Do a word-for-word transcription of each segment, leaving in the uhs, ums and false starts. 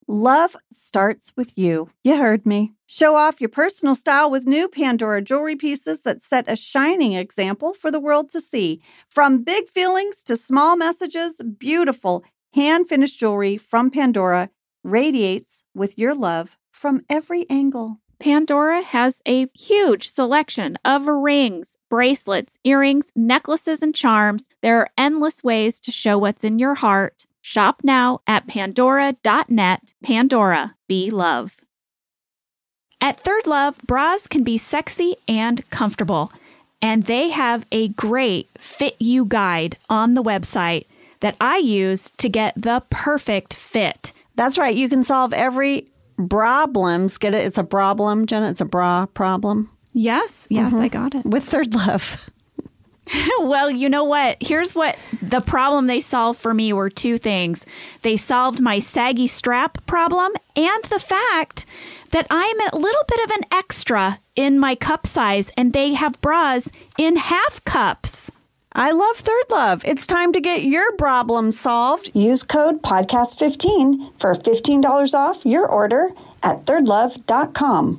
Love starts with you. You heard me. Show off your personal style with new Pandora jewelry pieces that set a shining example for the world to see. From big feelings to small messages, beautiful hand-finished jewelry from Pandora radiates with your love from every angle. Pandora has a huge selection of rings, bracelets, earrings, necklaces, and charms. There are endless ways to show what's in your heart. Shop now at pandora dot net. Pandora, be love. At Third Love, bras can be sexy and comfortable, and they have a great fit you guide on the website that I use to get the perfect fit. That's right. You can solve every problems. Get it? It's a problem, Jenna. It's a bra problem. Yes. Yes, mm-hmm. I got it. With Third Love. Well, you know what? Here's what the problem they solved for me were two things. They solved my saggy strap problem and the fact that I'm a little bit of an extra in my cup size, and they have bras in half cups. I love Third Love. It's time to get your problem solved. Use code podcast fifteen for fifteen dollars off your order at third love dot com.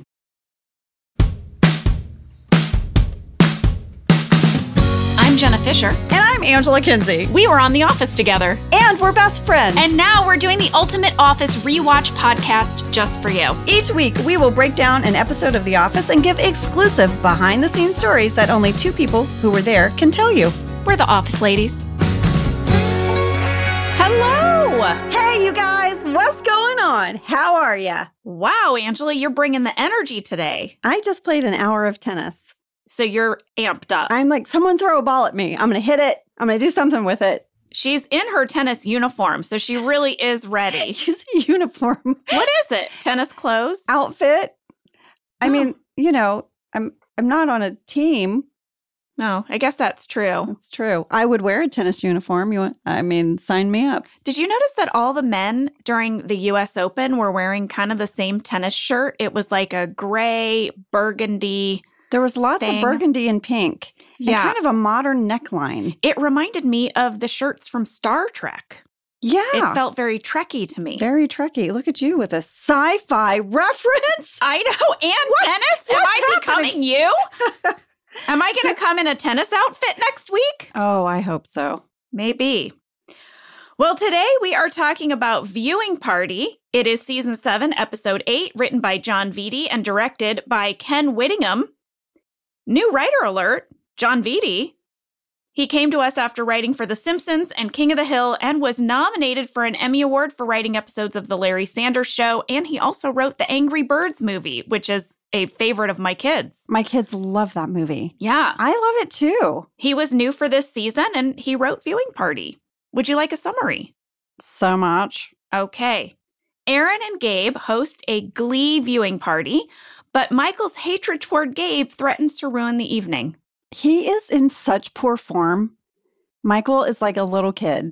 I'm Jenna Fisher. And I'm Angela Kinsey. We were on The Office together. And we're best friends. And now we're doing the Ultimate Office Rewatch podcast just for you. Each week, we will break down an episode of The Office and give exclusive behind-the-scenes stories that only two people who were there can tell you. We're the Office ladies. Hello! Hey, you guys. What's going on? How are ya? Wow, Angela, you're bringing the energy today. I just played an hour of tennis. So you're amped up. I'm like, someone throw a ball at me. I'm going to hit it. I'm going to do something with it. She's in her tennis uniform, so she really is ready. She's a uniform. What is it? Tennis clothes? Outfit. I oh. mean, you know, I'm I'm not on a team. No, I guess that's true. That's true. I would wear a tennis uniform. You want, I mean, sign me up. Did you notice that all the men during the U S Open were wearing kind of the same tennis shirt? It was like a gray, burgundy There was lots thing. of burgundy and pink. Yeah. And kind of a modern neckline. It reminded me of the shirts from Star Trek. Yeah. It felt very Trekky to me. Very Trekky. Look at you with a sci-fi reference. I know. And what? Tennis? Am I happening? Becoming you? Am I going to come in a tennis outfit next week? Oh, I hope so. Maybe. Well, today we are talking about Viewing Party. It is season seven, episode eight, written by John Vitti and directed by Ken Whittingham. New writer alert, John Vitti. He came to us after writing for The Simpsons and King of the Hill and was nominated for an Emmy Award for writing episodes of The Larry Sanders Show. And he also wrote the Angry Birds movie, which is a favorite of my kids. My kids love that movie. Yeah. I love it too. He was new for this season and he wrote Viewing Party. Would you like a summary? So much. Okay. Aaron and Gabe host a Glee viewing party, but Michael's hatred toward Gabe threatens to ruin the evening. He is in such poor form. Michael is like a little kid.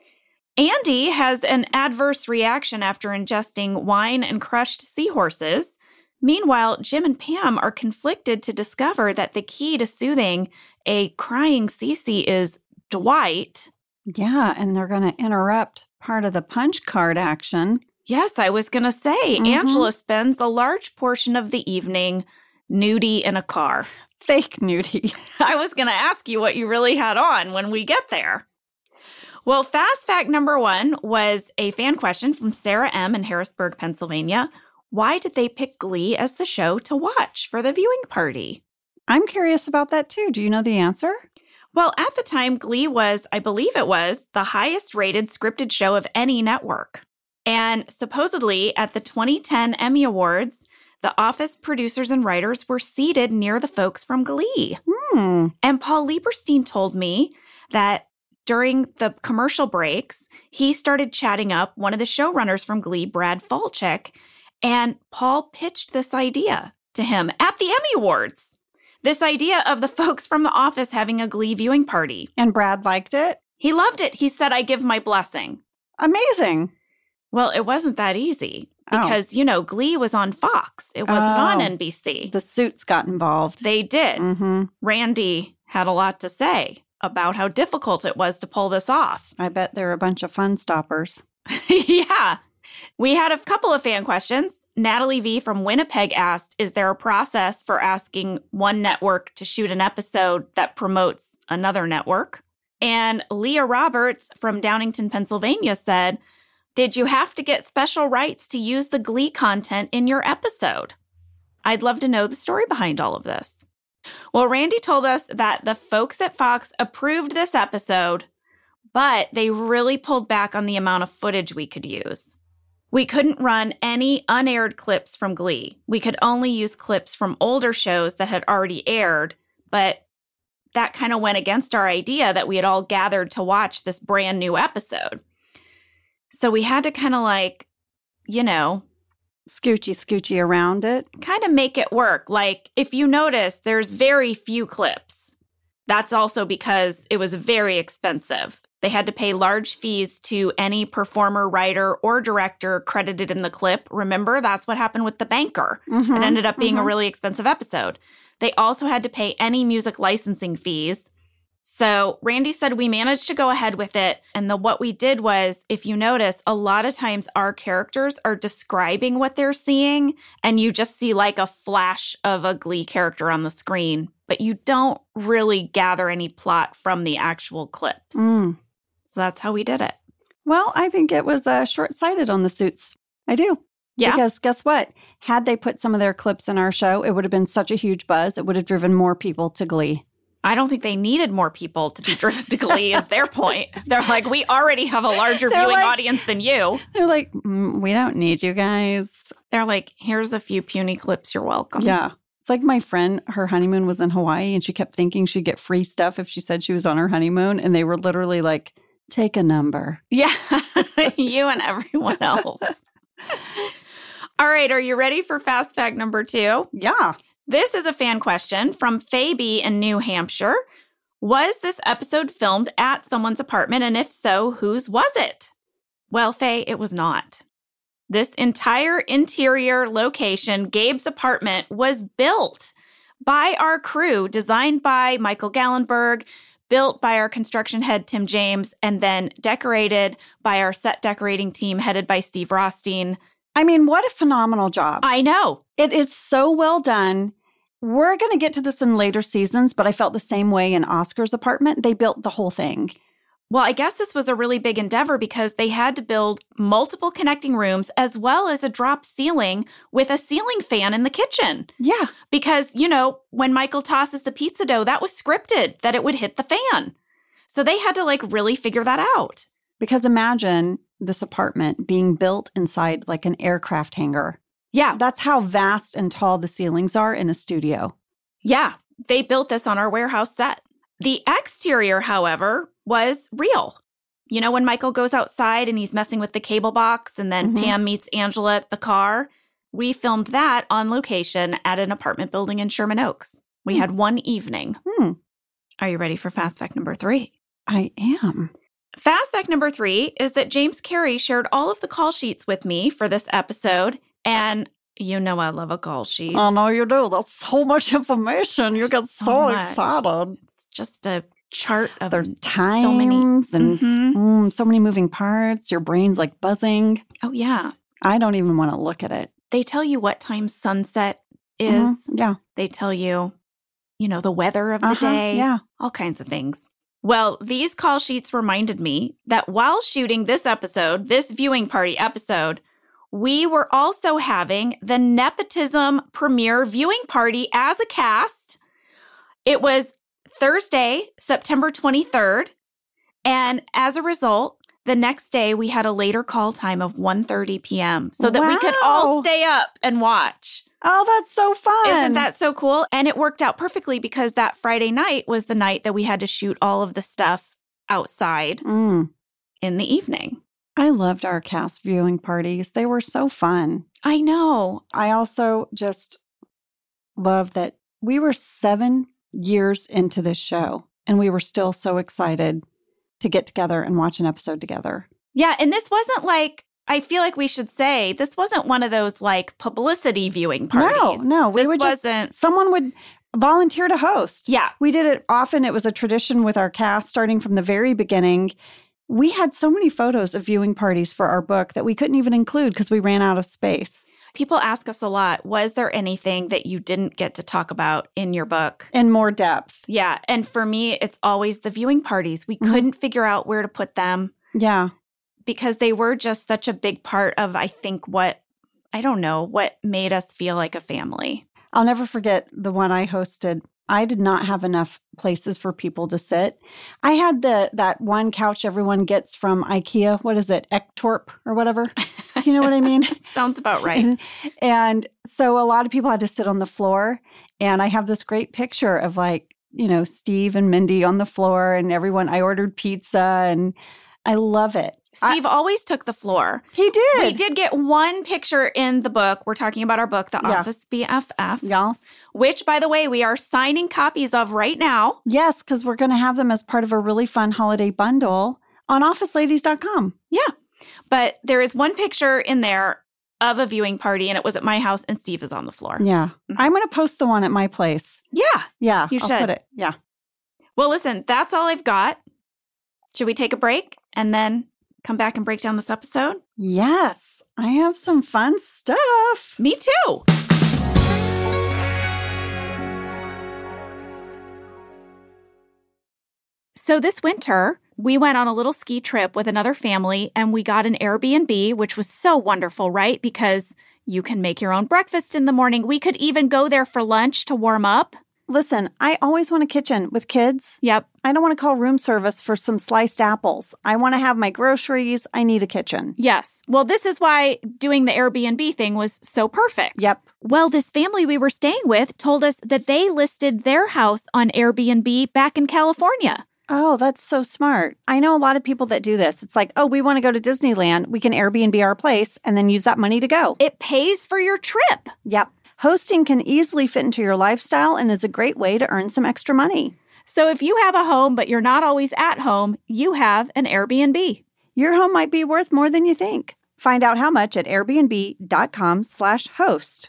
Andy has an adverse reaction after ingesting wine and crushed seahorses. Meanwhile, Jim and Pam are conflicted to discover that the key to soothing a crying Cece is Dwight. Yeah, and they're going to interrupt part of the punch card action. Yes, I was going to say, mm-hmm. Angela spends a large portion of the evening nudie in a car. Fake nudie. I was going to ask you what you really had on when we get there. Well, fast fact number one was a fan question from Sarah M. in Harrisburg, Pennsylvania. Why did they pick Glee as the show to watch for the viewing party? I'm curious about that too. Do you know the answer? Well, at the time, Glee was, I believe it was, the highest rated scripted show of any network. And supposedly at the twenty ten Emmy Awards, the Office producers and writers were seated near the folks from Glee. Hmm. And Paul Lieberstein told me that during the commercial breaks, he started chatting up one of the showrunners from Glee, Brad Falchuk, and Paul pitched this idea to him at the Emmy Awards. This idea of the folks from The Office having a Glee viewing party. And Brad liked it? He loved it. He said, I give my blessing. Amazing. Well, it wasn't that easy because, oh. you know, Glee was on Fox. It wasn't oh. on N B C. The Suits got involved. They did. Mm-hmm. Randy had a lot to say about how difficult it was to pull this off. I bet there were a bunch of fun stoppers. Yeah. We had a couple of fan questions. Natalie V. from Winnipeg asked, is there a process for asking one network to shoot an episode that promotes another network? And Leah Roberts from Downingtown, Pennsylvania said, did you have to get special rights to use the Glee content in your episode? I'd love to know the story behind all of this. Well, Randy told us that the folks at Fox approved this episode, but they really pulled back on the amount of footage we could use. We couldn't run any unaired clips from Glee. We could only use clips from older shows that had already aired, but that kind of went against our idea that we had all gathered to watch this brand new episode. So we had to kind of like, you know, Scoochy, scoochy around it. kind of make it work. Like, if you notice, there's very few clips. That's also because it was very expensive. They had to pay large fees to any performer, writer, or director credited in the clip. Remember, that's what happened with The Banker. Mm-hmm, It ended up being mm-hmm. a really expensive episode. They also had to pay any music licensing fees. So Randy said we managed to go ahead with it. And the what we did was, if you notice, a lot of times our characters are describing what they're seeing, and you just see like a flash of a Glee character on the screen, but you don't really gather any plot from the actual clips. Mm. So that's how we did it. Well, I think it was uh, short-sighted on the Suits. I do. Yeah. Because guess what? Had they put some of their clips in our show, it would have been such a huge buzz. It would have driven more people to Glee. I don't think they needed more people to be driven to Glee is their point. They're like, we already have a larger They're viewing like- audience than you. They're like, mm, we don't need you guys. They're like, here's a few puny clips. You're welcome. Yeah. It's like my friend, her honeymoon was in Hawaii, and she kept thinking she'd get free stuff if she said she was on her honeymoon. And they were literally like, take a number. Yeah. You and everyone else. All right. Are you ready for fast fact number two? Yeah. This is a fan question from Fabi in New Hampshire. Was this episode filmed at someone's apartment? And if so, whose was it? Well, Faye, it was not. This entire interior location, Gabe's apartment, was built by our crew, designed by Michael Gallenberg, built by our construction head, Tim James, and then decorated by our set decorating team headed by Steve Rothstein. I mean, what a phenomenal job. I know. It is so well done. We're going to get to this in later seasons, but I felt the same way in Oscar's apartment. They built the whole thing. Well, I guess this was a really big endeavor because they had to build multiple connecting rooms as well as a drop ceiling with a ceiling fan in the kitchen. Yeah. Because, you know, when Michael tosses the pizza dough, that was scripted that it would hit the fan. So they had to like really figure that out. Because imagine this apartment being built inside like an aircraft hangar. Yeah. That's how vast and tall the ceilings are in a studio. Yeah. They built this on our warehouse set. The exterior, however, was real. You know, when Michael goes outside and he's messing with the cable box and then Mhm. Pam meets Angela at the car, we filmed that on location at an apartment building in Sherman Oaks. We Hmm. had one evening. Hmm. Are you ready for fast fact number three? I am. Fast fact number three is that James Carey shared all of the call sheets with me for this episode. And you know I love a call sheet. Oh, no, you do. That's so much information. You get So so, much. excited. It's just a chart of There's so times many. and Mhm. mm, so many moving parts. Your brain's like buzzing. Oh, yeah. I don't even want to look at it. They tell you what time sunset is. Mhm. Yeah. They tell you, you know, the weather of the Uh-huh. day. Yeah. All kinds of things. Well, these call sheets reminded me that while shooting this episode, this viewing party episode, we were also having the Nepotism premiere viewing party as a cast. It was Thursday, September twenty-third. And as a result, the next day we had a later call time of one thirty p.m. so that we could all Wow. stay up and watch. Oh, that's so fun. Isn't that so cool? And it worked out perfectly because that Friday night was the night that we had to shoot all of the stuff outside Mm. in the evening. I loved our cast viewing parties. They were so fun. I know. I also just love that we were seven years into this show and we were still so excited to get together and watch an episode together. Yeah. And this wasn't like, I feel like we should say, this wasn't one of those like publicity viewing parties. No, no. We This would just, wasn't. someone would volunteer to host. Yeah. We did it often. It was a tradition with our cast starting from the very beginning. We had so many photos of viewing parties for our book that we couldn't even include because we ran out of space. People ask us a lot, was there anything that you didn't get to talk about in your book? In more depth. Yeah. And for me, it's always the viewing parties. We mm-hmm. couldn't figure out where to put them. Yeah. Because they were just such a big part of, I think, what, I don't know, what made us feel like a family. I'll never forget the one I hosted. I did not have enough places for people to sit. I had the that one couch everyone gets from IKEA. What is it? Ektorp or whatever. You know what I mean? Sounds about right. And, and so a lot of people had to sit on the floor. And I have this great picture of like, you know, Steve and Mindy on the floor and everyone. I ordered pizza and I love it. Steve I, always took the floor. He did. We did get one picture in the book. We're talking about our book, The yeah. Office B F Fs. Yeah. Which, by the way, we are signing copies of right now. Yes, because we're going to have them as part of a really fun holiday bundle on office ladies dot com. Yeah. But there is one picture in there of a viewing party, and it was at my house, and Steve is on the floor. Yeah. Mm-hmm. I'm going to post the one at my place. Yeah. Yeah. You I'll should. Put it. Yeah. Well, listen, that's all I've got. Should we take a break and then come back and break down this episode? Yes. I have some fun stuff. Me too. So this winter, we went on a little ski trip with another family and we got an Airbnb, which was so wonderful, right? Because you can make your own breakfast in the morning. We could even go there for lunch to warm up. Listen, I always want a kitchen with kids. Yep. I don't want to call room service for some sliced apples. I want to have my groceries. I need a kitchen. Yes. Well, this is why doing the Airbnb thing was so perfect. Yep. Well, this family we were staying with told us that they listed their house on Airbnb back in California. Oh, that's so smart. I know a lot of people that do this. It's like, oh, we want to go to Disneyland. We can Airbnb our place and then use that money to go. It pays for your trip. Yep. Hosting can easily fit into your lifestyle and is a great way to earn some extra money. So if you have a home, but you're not always at home, you have an Airbnb. Your home might be worth more than you think. Find out how much at airbnb.com slash host.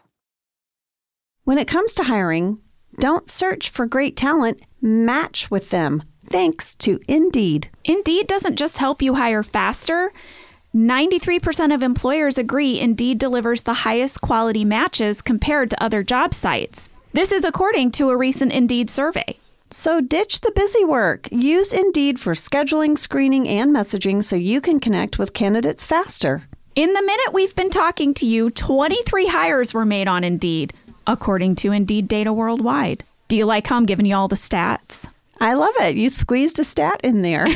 When it comes to hiring, don't search for great talent, match with them. Thanks to Indeed. Indeed doesn't just help you hire faster. ninety-three percent of employers agree Indeed delivers the highest quality matches compared to other job sites. This is according to a recent Indeed survey. So ditch the busy work. Use Indeed for scheduling, screening, and messaging so you can connect with candidates faster. In the minute we've been talking to you, twenty-three hires were made on Indeed, according to Indeed data worldwide. Do you like how I'm giving you all the stats? I love it. You squeezed a stat in there.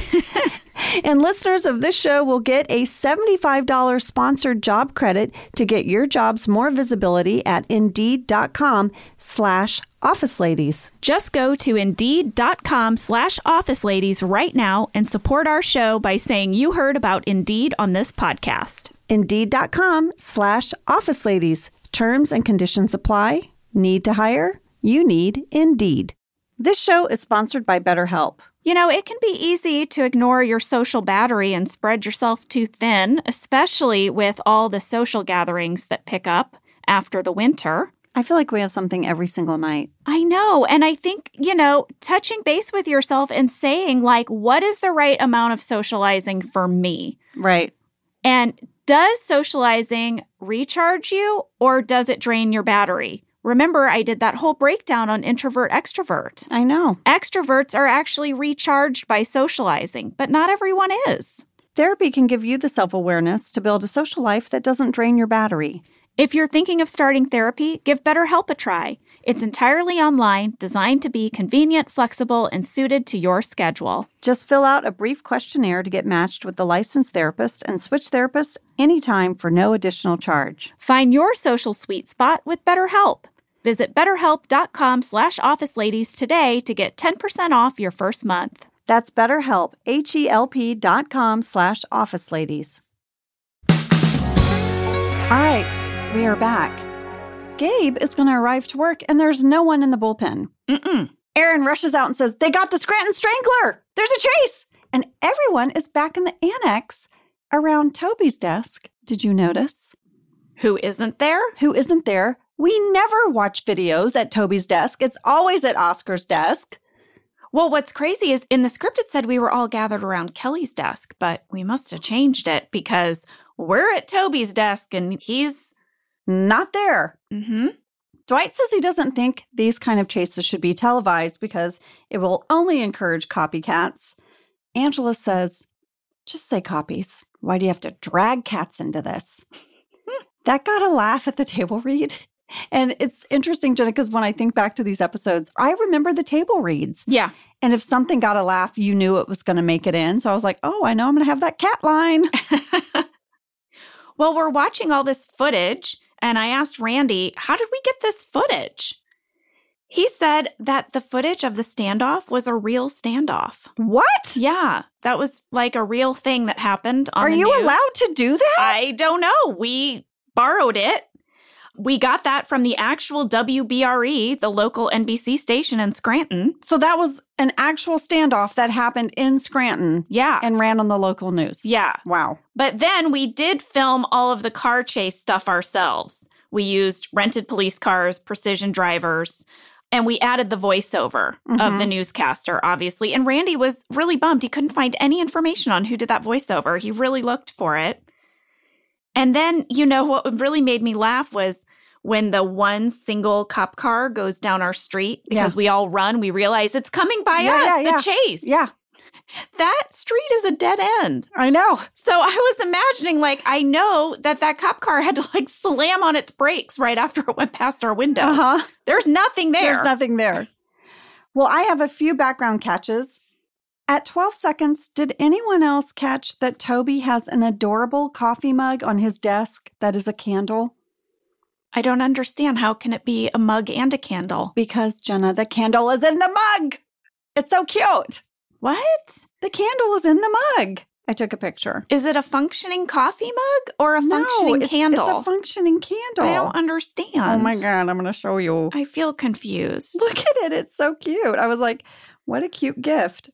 And listeners of this show will get a seventy-five dollars sponsored job credit to get your jobs more visibility at Indeed.com slash Office Ladies. Just go to Indeed.com slash Office Ladies right now and support our show by saying you heard about Indeed on this podcast. Indeed.com slash Office Ladies. Terms and conditions apply. Need to hire? You need Indeed. This show is sponsored by BetterHelp. You know, it can be easy to ignore your social battery and spread yourself too thin, especially with all the social gatherings that pick up after the winter. I feel like we have something every single night. I know. And I think, you know, touching base with yourself and saying, like, what is the right amount of socializing for me? Right. And does socializing recharge you or does it drain your battery? Remember, I did that whole breakdown on introvert, extrovert. I know. Extroverts are actually recharged by socializing, but not everyone is. Therapy can give you the self-awareness to build a social life that doesn't drain your battery. If you're thinking of starting therapy, give BetterHelp a try. It's entirely online, designed to be convenient, flexible, and suited to your schedule. Just fill out a brief questionnaire to get matched with the licensed therapist and switch therapists anytime for no additional charge. Find your social sweet spot with BetterHelp. Visit betterhelp.com slash office ladies today to get ten percent off your first month. That's BetterHelp, H-E-L-P dot com slash office ladies. All right, we are back. Gabe is going to arrive to work, and there's no one in the bullpen. Mm-mm. Aaron rushes out and says, they got the Scranton Strangler! There's a chase! And everyone is back in the annex around Toby's desk. Did you notice? Who isn't there? Who isn't there? We never watch videos at Toby's desk. It's always at Oscar's desk. Well, what's crazy is in the script it said we were all gathered around Kelly's desk, but we must have changed it because we're at Toby's desk and he's not there. Mm-hmm. Dwight says he doesn't think these kind of chases should be televised because it will only encourage copycats. Angela says, just say copies. Why do you have to drag cats into this? That got a laugh at the table read. And it's interesting, Jenna, because when I think back to these episodes, I remember the table reads. Yeah. And if something got a laugh, you knew it was going to make it in. So I was like, oh, I know I'm going to have that cat line. Well, we're watching all this footage, and I asked Randy, how did we get this footage? He said that the footage of the standoff was a real standoff. What? Yeah, that was like a real thing that happened on Are the you news. allowed to do that? I don't know. We borrowed it. We got that from the actual W B R E, the local N B C station in Scranton. So that was an actual standoff that happened in Scranton. Yeah. And ran on the local news. Yeah. Wow. But then we did film all of the car chase stuff ourselves. We used rented police cars, precision drivers, and we added the voiceover mm-hmm. of the newscaster, obviously. And Randy was really bummed. He couldn't find any information on who did that voiceover. He really looked for it. And then, you know, what really made me laugh was when the one single cop car goes down our street because yeah. we all run, we realize it's coming by yeah, us, yeah, the yeah. chase. Yeah. That street is a dead end. I know. So I was imagining, like, I know that that cop car had to, like, slam on its brakes right after it went past our window. Uh-huh. There's nothing there. There's nothing there. Well, I have a few background catches. At twelve seconds, did anyone else catch that Toby has an adorable coffee mug on his desk that is a candle? I don't understand. How can it be a mug and a candle? Because, Jenna, the candle is in the mug. It's so cute. What? The candle is in the mug. I took a picture. Is it a functioning coffee mug or a no, functioning it's, candle? It's a functioning candle. I don't understand. Oh, my God. I'm going to show you. I feel confused. Look at it. It's so cute. I was like, what a cute gift.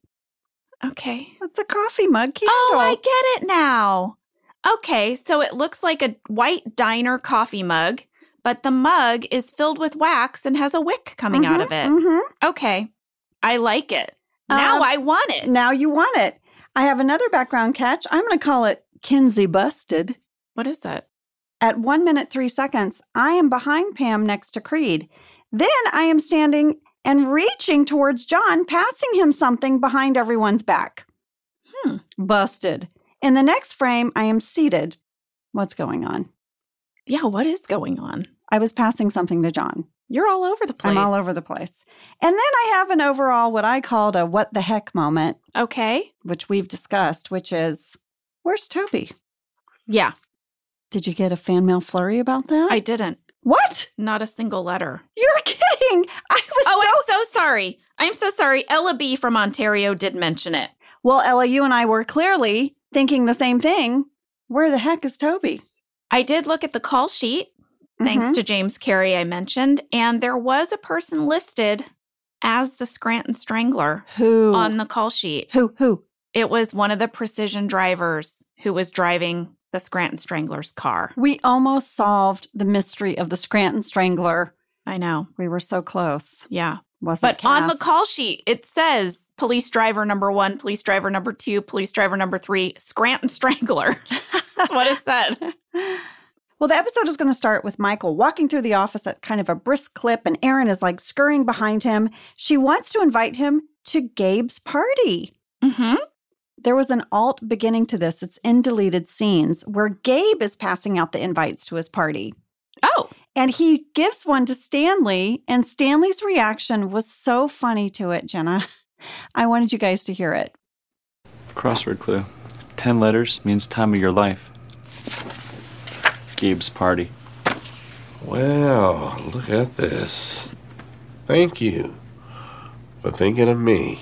Okay. It's a coffee mug candle. Oh, I get it now. Okay, so it looks like a white diner coffee mug, but the mug is filled with wax and has a wick coming mm-hmm, out of it. Mm-hmm. Okay. I like it. Now um, I want it. Now you want it. I have another background catch. I'm going to call it Kinsey Busted. What is that? At one minute, three seconds, I am behind Pam next to Creed. Then I am standing and reaching towards John, passing him something behind everyone's back. Hmm. Busted. In the next frame, I am seated. What's going on? Yeah, what is going on? I was passing something to John. You're all over the place. I'm all over the place. And then I have an overall, what I called a what the heck moment. Okay. Which we've discussed, which is, where's Toby? Yeah. Did you get a fan mail flurry about that? I didn't. What? Not a single letter. You're kidding. I was Oh, so... I'm so sorry. I'm so sorry. Ella B. from Ontario did mention it. Well, Ella, you and I were clearly thinking the same thing. Where the heck is Toby? I did look at the call sheet. Thanks mm-hmm. to James Carey, I mentioned. And there was a person listed as the Scranton Strangler. Who? On the call sheet. Who? Who? It was one of the precision drivers who was driving the Scranton Strangler's car. We almost solved the mystery of the Scranton Strangler. I know. We were so close. Yeah. Wasn't but cast. On the call sheet, it says police driver number one, police driver number two, police driver number three, Scranton Strangler. That's what it said. Well, the episode is going to start with Michael walking through the office at kind of a brisk clip, and Erin is like scurrying behind him. She wants to invite him to Gabe's party. Mm-hmm. There was an alt beginning to this. It's in deleted scenes where Gabe is passing out the invites to his party. Oh. And he gives one to Stanley, and Stanley's reaction was so funny to it, Jenna. I wanted you guys to hear it. Crossword clue. Ten letters means time of your life. Gabe's party. Well, look at this. Thank you for thinking of me.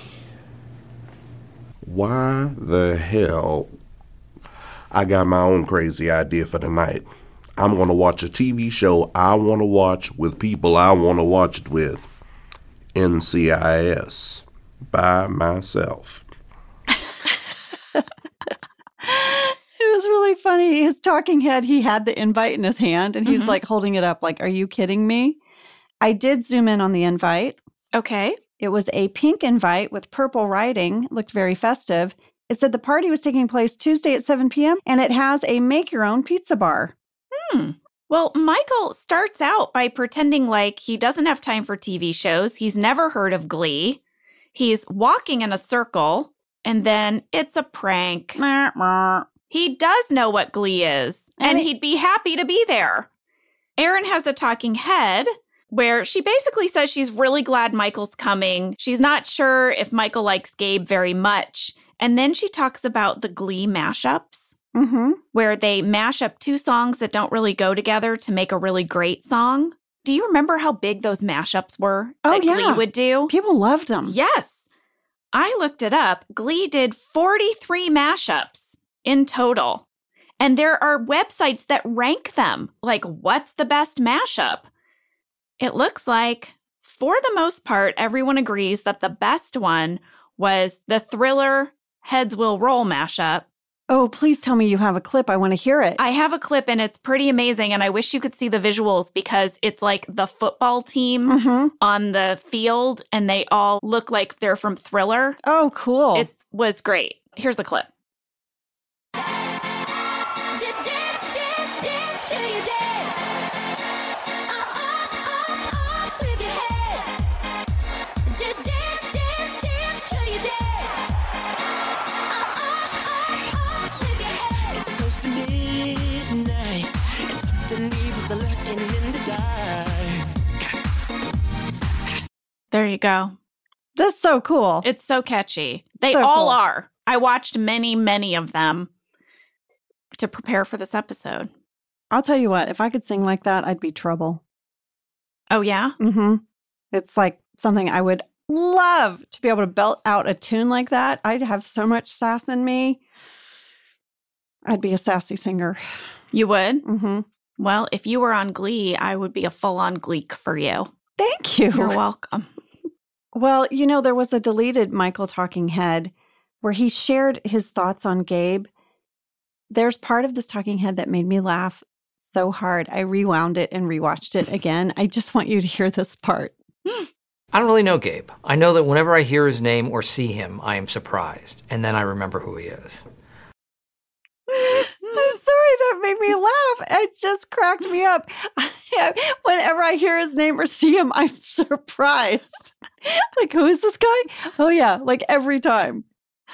Why the hell? I got my own crazy idea for tonight. I'm going to watch a T V show I want to watch with people I want to watch it with. N C I S. By myself. It was really funny. His talking head, he had the invite in his hand, and he's mm-hmm. like holding it up like, are you kidding me? I did zoom in on the invite. Okay. It was a pink invite with purple writing. It looked very festive. It said the party was taking place Tuesday at seven p.m. and it has a make-your-own pizza bar. Hmm. Well, Michael starts out by pretending like he doesn't have time for T V shows. He's never heard of Glee. He's walking in a circle, and then it's a prank. He does know what Glee is, and he'd be happy to be there. Erin has a talking head where she basically says she's really glad Michael's coming. She's not sure if Michael likes Gabe very much. And then she talks about the Glee mashups, mm-hmm. where they mash up two songs that don't really go together to make a really great song. Do you remember how big those mashups were oh, that yeah. Glee would do? People loved them. Yes. I looked it up. Glee did forty-three mashups in total. And there are websites that rank them. Like, what's the best mashup? It looks like, for the most part, everyone agrees that the best one was the Thriller Heads Will Roll mashup. Oh, please tell me you have a clip. I want to hear it. I have a clip, and it's pretty amazing, and I wish you could see the visuals because it's like the football team mm-hmm. on the field, and they all look like they're from Thriller. Oh, cool. It was great. Here's the clip. There you go. That's so cool. It's so catchy. They so all cool. are. I watched many, many of them to prepare for this episode. I'll tell you what, if I could sing like that, I'd be trouble. Oh, yeah? Mm-hmm. It's like something I would love to be able to belt out a tune like that. I'd have so much sass in me. I'd be a sassy singer. You would? Mm-hmm. Well, if you were on Glee, I would be a full-on Gleek for you. Thank you. You're welcome. Well, you know, there was a deleted Michael Talking Head where he shared his thoughts on Gabe. There's part of this talking head that made me laugh so hard. I rewound it and rewatched it again. I just want you to hear this part. I don't really know Gabe. I know that whenever I hear his name or see him, I am surprised. And then I remember who he is. I'm sorry, that made me laugh. It just cracked me up. Whenever I hear his name or see him, I'm surprised. Like, who is this guy? Oh, yeah, like every time.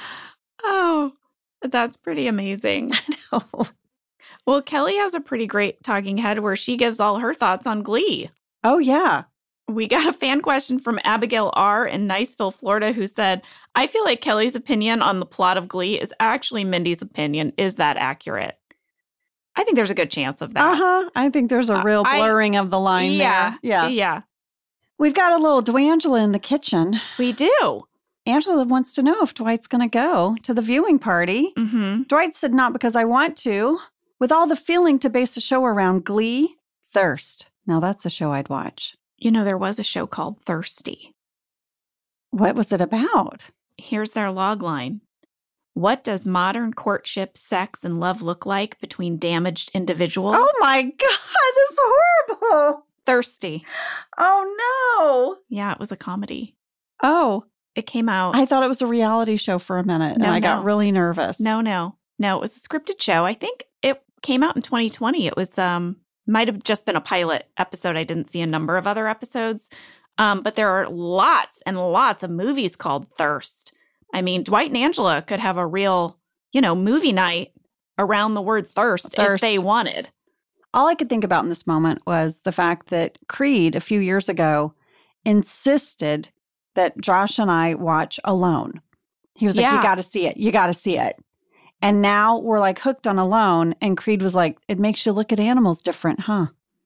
Oh, that's pretty amazing. I know. Well, Kelly has a pretty great talking head where she gives all her thoughts on Glee. Oh, yeah. We got a fan question from Abigail R. in Niceville, Florida, who said, I feel like Kelly's opinion on the plot of Glee is actually Mindy's opinion. Is that accurate? I think there's a good chance of that. Uh-huh. I think there's a real blurring I, of the line yeah, there. Yeah. Yeah. We've got a little Dwangela in the kitchen. We do. Angela wants to know if Dwight's going to go to the viewing party. Mm-hmm. Dwight said, not because I want to. With all the feeling to base a show around Glee, Thirst. Now that's a show I'd watch. You know, there was a show called Thirsty. What was it about? Here's their log line. What does modern courtship, sex, and love look like between damaged individuals? Oh my God, this is horrible. Thirsty. Oh no. Yeah, it was a comedy. Oh. It came out. I thought it was a reality show for a minute, no, and I no. got really nervous. No, no. No, it was a scripted show. I think it came out in twenty twenty. It was, um, might have just been a pilot episode. I didn't see a number of other episodes. Um, but there are lots and lots of movies called Thirst. I mean, Dwight and Angela could have a real, you know, movie night around the word thirst, thirst if they wanted. All I could think about in this moment was the fact that Creed, a few years ago, insisted that Josh and I watch Alone. He was yeah. like, you got to see it. You got to see it. And now we're like hooked on Alone. And Creed was like, it makes you look at animals different, huh?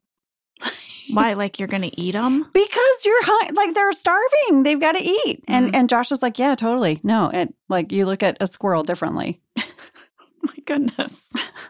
Why? Like you're going to eat them? Because you're high, like they're starving. They've got to eat. And Mm-hmm. and Josh was like, yeah, totally. No, it like you look at a squirrel differently. My goodness.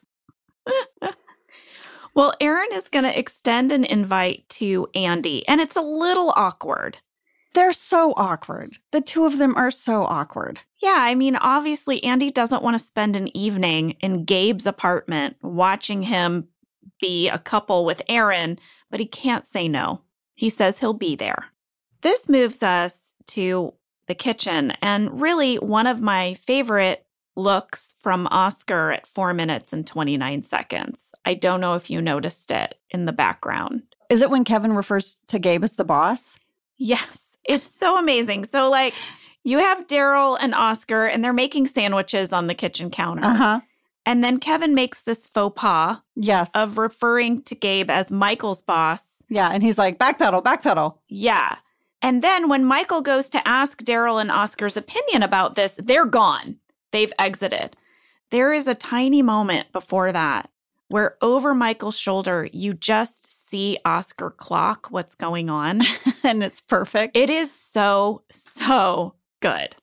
Well, Erin is going to extend an invite to Andy, and it's a little awkward. They're so awkward. The two of them are so awkward. Yeah, I mean, obviously, Andy doesn't want to spend an evening in Gabe's apartment watching him be a couple with Erin, but he can't say no. He says he'll be there. This moves us to the kitchen. And really, one of my favorite looks from Oscar at four minutes and twenty-nine seconds. I don't know if you noticed it in the background. Is it when Kevin refers to Gabe as the boss? Yes, it's so amazing. So, like, you have Daryl and Oscar, and they're making sandwiches on the kitchen counter. Uh-huh. And then Kevin makes this faux pas Yes. of referring to Gabe as Michael's boss. Yeah, and he's like, backpedal, backpedal. Yeah. And then when Michael goes to ask Daryl and Oscar's opinion about this, they're gone. They've exited. There is a tiny moment before that where over Michael's shoulder, you just see Oscar clock what's going on. And it's perfect. It is so, so good.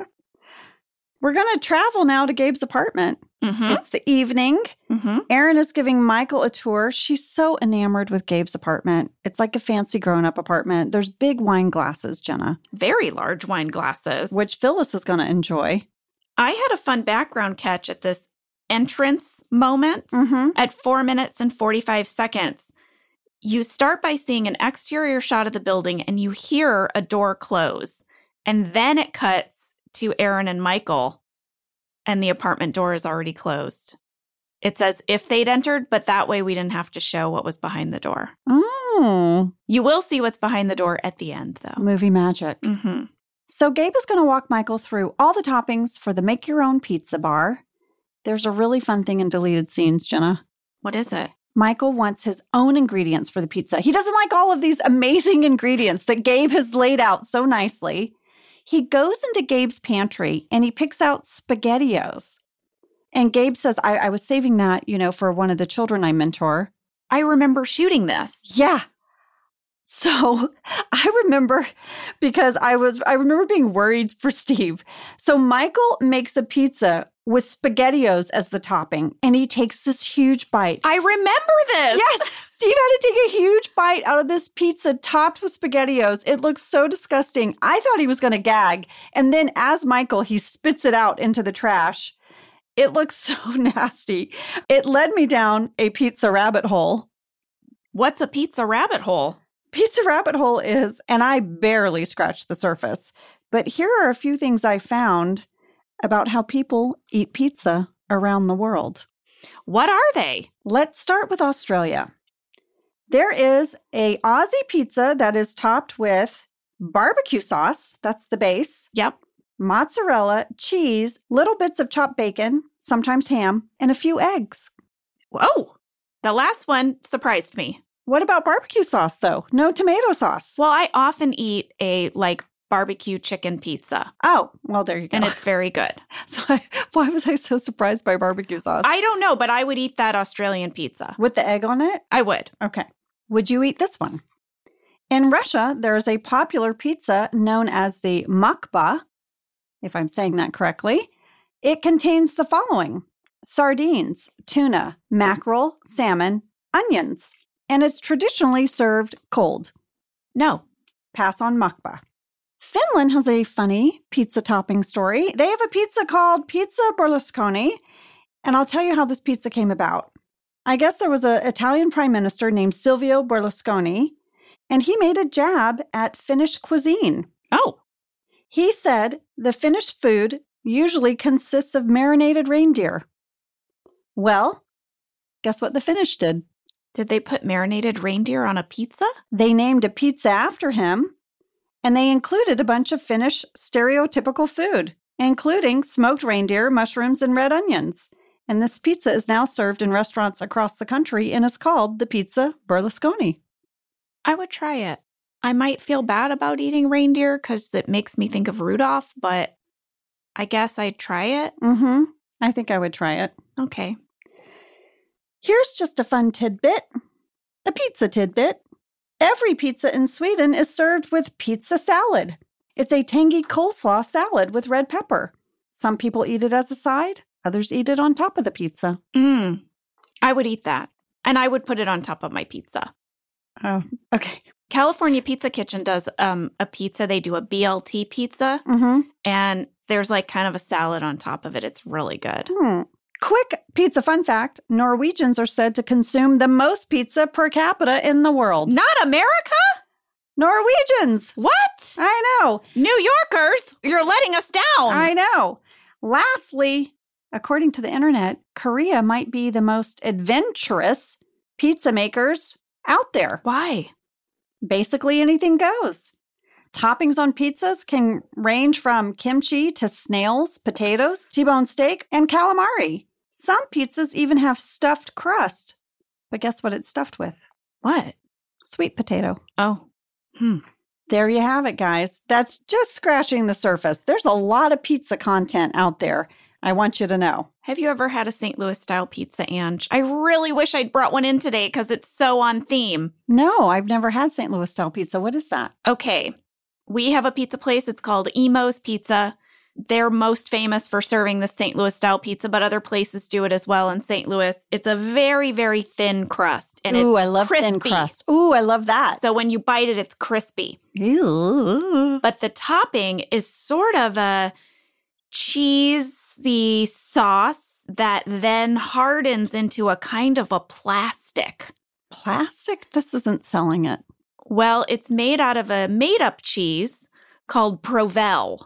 We're going to travel now to Gabe's apartment. Mm-hmm. It's the evening. Mm-hmm. Erin is giving Michael a tour. She's so enamored with Gabe's apartment. It's like a fancy grown-up apartment. There's big wine glasses, Jenna, Very large wine glasses. which Phyllis is going to enjoy. I had a fun background catch at this entrance moment Mm-hmm. at four minutes and forty-five seconds. You start by seeing an exterior shot of the building and you hear a door close. And then it cuts to Erin and Michael, and the apartment door is already closed. It's as if they'd entered, but that way we didn't have to show what was behind the door. Oh, You will see what's behind the door at the end, though. movie magic. Mm-hmm. So Gabe is going to walk Michael through all the toppings for the Make Your Own Pizza Bar. There's a really fun thing in deleted scenes, Jenna. What is it? Michael wants his own ingredients for the pizza. He doesn't like all of these amazing ingredients that Gabe has laid out so nicely. He goes into Gabe's pantry and he picks out SpaghettiOs. And Gabe says, I, I was saving that, you know, for one of the children I mentor. I remember shooting this. Yeah. So I remember because I was, I remember being worried for Steve. So Michael makes a pizza with SpaghettiOs as the topping, and he takes this huge bite. I remember this. Yes, Steve had to take a huge bite out of this pizza topped with SpaghettiOs. It looks so disgusting. I thought he was going to gag. And then as Michael, he spits it out into the trash. It looks so nasty. It led me down a pizza rabbit hole. What's a pizza rabbit hole? Pizza rabbit hole is, and I barely scratched the surface, but here are a few things I found about how people eat pizza around the world. What are they? Let's start with Australia. There is a Aussie pizza that is topped with barbecue sauce, that's the base, Yep. mozzarella, cheese, little bits of chopped bacon, sometimes ham, and a few eggs. Whoa. The last one surprised me. What about barbecue sauce, though? No tomato sauce. Well, I often eat a like barbecue chicken pizza, Oh, well, there you go. and it's very good. So I, why was I so surprised by barbecue sauce? I don't know, but I would eat that Australian pizza. With the egg on it? I would. Okay. Would you eat this one? In Russia, there is a popular pizza known as the makba, if I'm saying that correctly. It contains the following: sardines, tuna, mackerel, salmon, onions, and it's traditionally served cold. No. Pass on makba. Finland has a funny pizza topping story. They have a pizza called Pizza Berlusconi, and I'll tell you how this pizza came about. I guess there was an Italian prime minister named Silvio Berlusconi, and he made a jab at Finnish cuisine. Oh. He said the Finnish food usually consists of marinated reindeer. Well, guess what the Finnish did? Did they put marinated reindeer on a pizza? They named a pizza after him, and they included a bunch of Finnish stereotypical food, including smoked reindeer, mushrooms, and red onions. And this pizza is now served in restaurants across the country and is called the Pizza Berlusconi. I would try it. I might feel bad about eating reindeer because it makes me think of Rudolph, but I guess I'd try it. Mm-hmm. I think I would try it. Okay. Here's just a fun tidbit, a pizza tidbit. Every pizza in Sweden is served with pizza salad. It's a tangy coleslaw salad with red pepper. Some people eat it as a side, others eat it on top of the pizza. Mm. I would eat that. And I would put it on top of my pizza. Oh, okay. California Pizza Kitchen does um, a pizza. They do a B L T pizza, Mm-hmm. and there's like kind of a salad on top of it. It's really good. Hmm. Quick pizza fun fact. Norwegians are said to consume the most pizza per capita in the world. Not America? Norwegians. What? I know. New Yorkers, you're letting us down. I know. Lastly, according to the internet, Korea might be the most adventurous pizza makers out there. Why? Basically, anything goes. Toppings on pizzas can range from kimchi to snails, potatoes, T-bone steak, and calamari. Some pizzas even have stuffed crust. But guess what it's stuffed with? What? Sweet potato. Oh. Hmm. There you have it, guys. That's just scratching the surface. There's a lot of pizza content out there. I want you to know. Have you ever had a Saint Louis style pizza, Ange? I really wish I'd brought one in today because it's so on theme. No, I've never had Saint Louis style pizza. What is that? Okay. We have a pizza place. It's called Emo's Pizza. They're most famous for serving the Saint Louis style pizza, but other places do it as well in Saint Louis. It's a very, very thin crust. And Ooh, it's I love crispy. thin crust. Ooh, I love that. So when you bite it, it's crispy. Ew. But the topping is sort of a cheesy sauce that then hardens into a kind of a plastic. Plastic? This isn't selling it. Well, it's made out of a made-up cheese called Provel.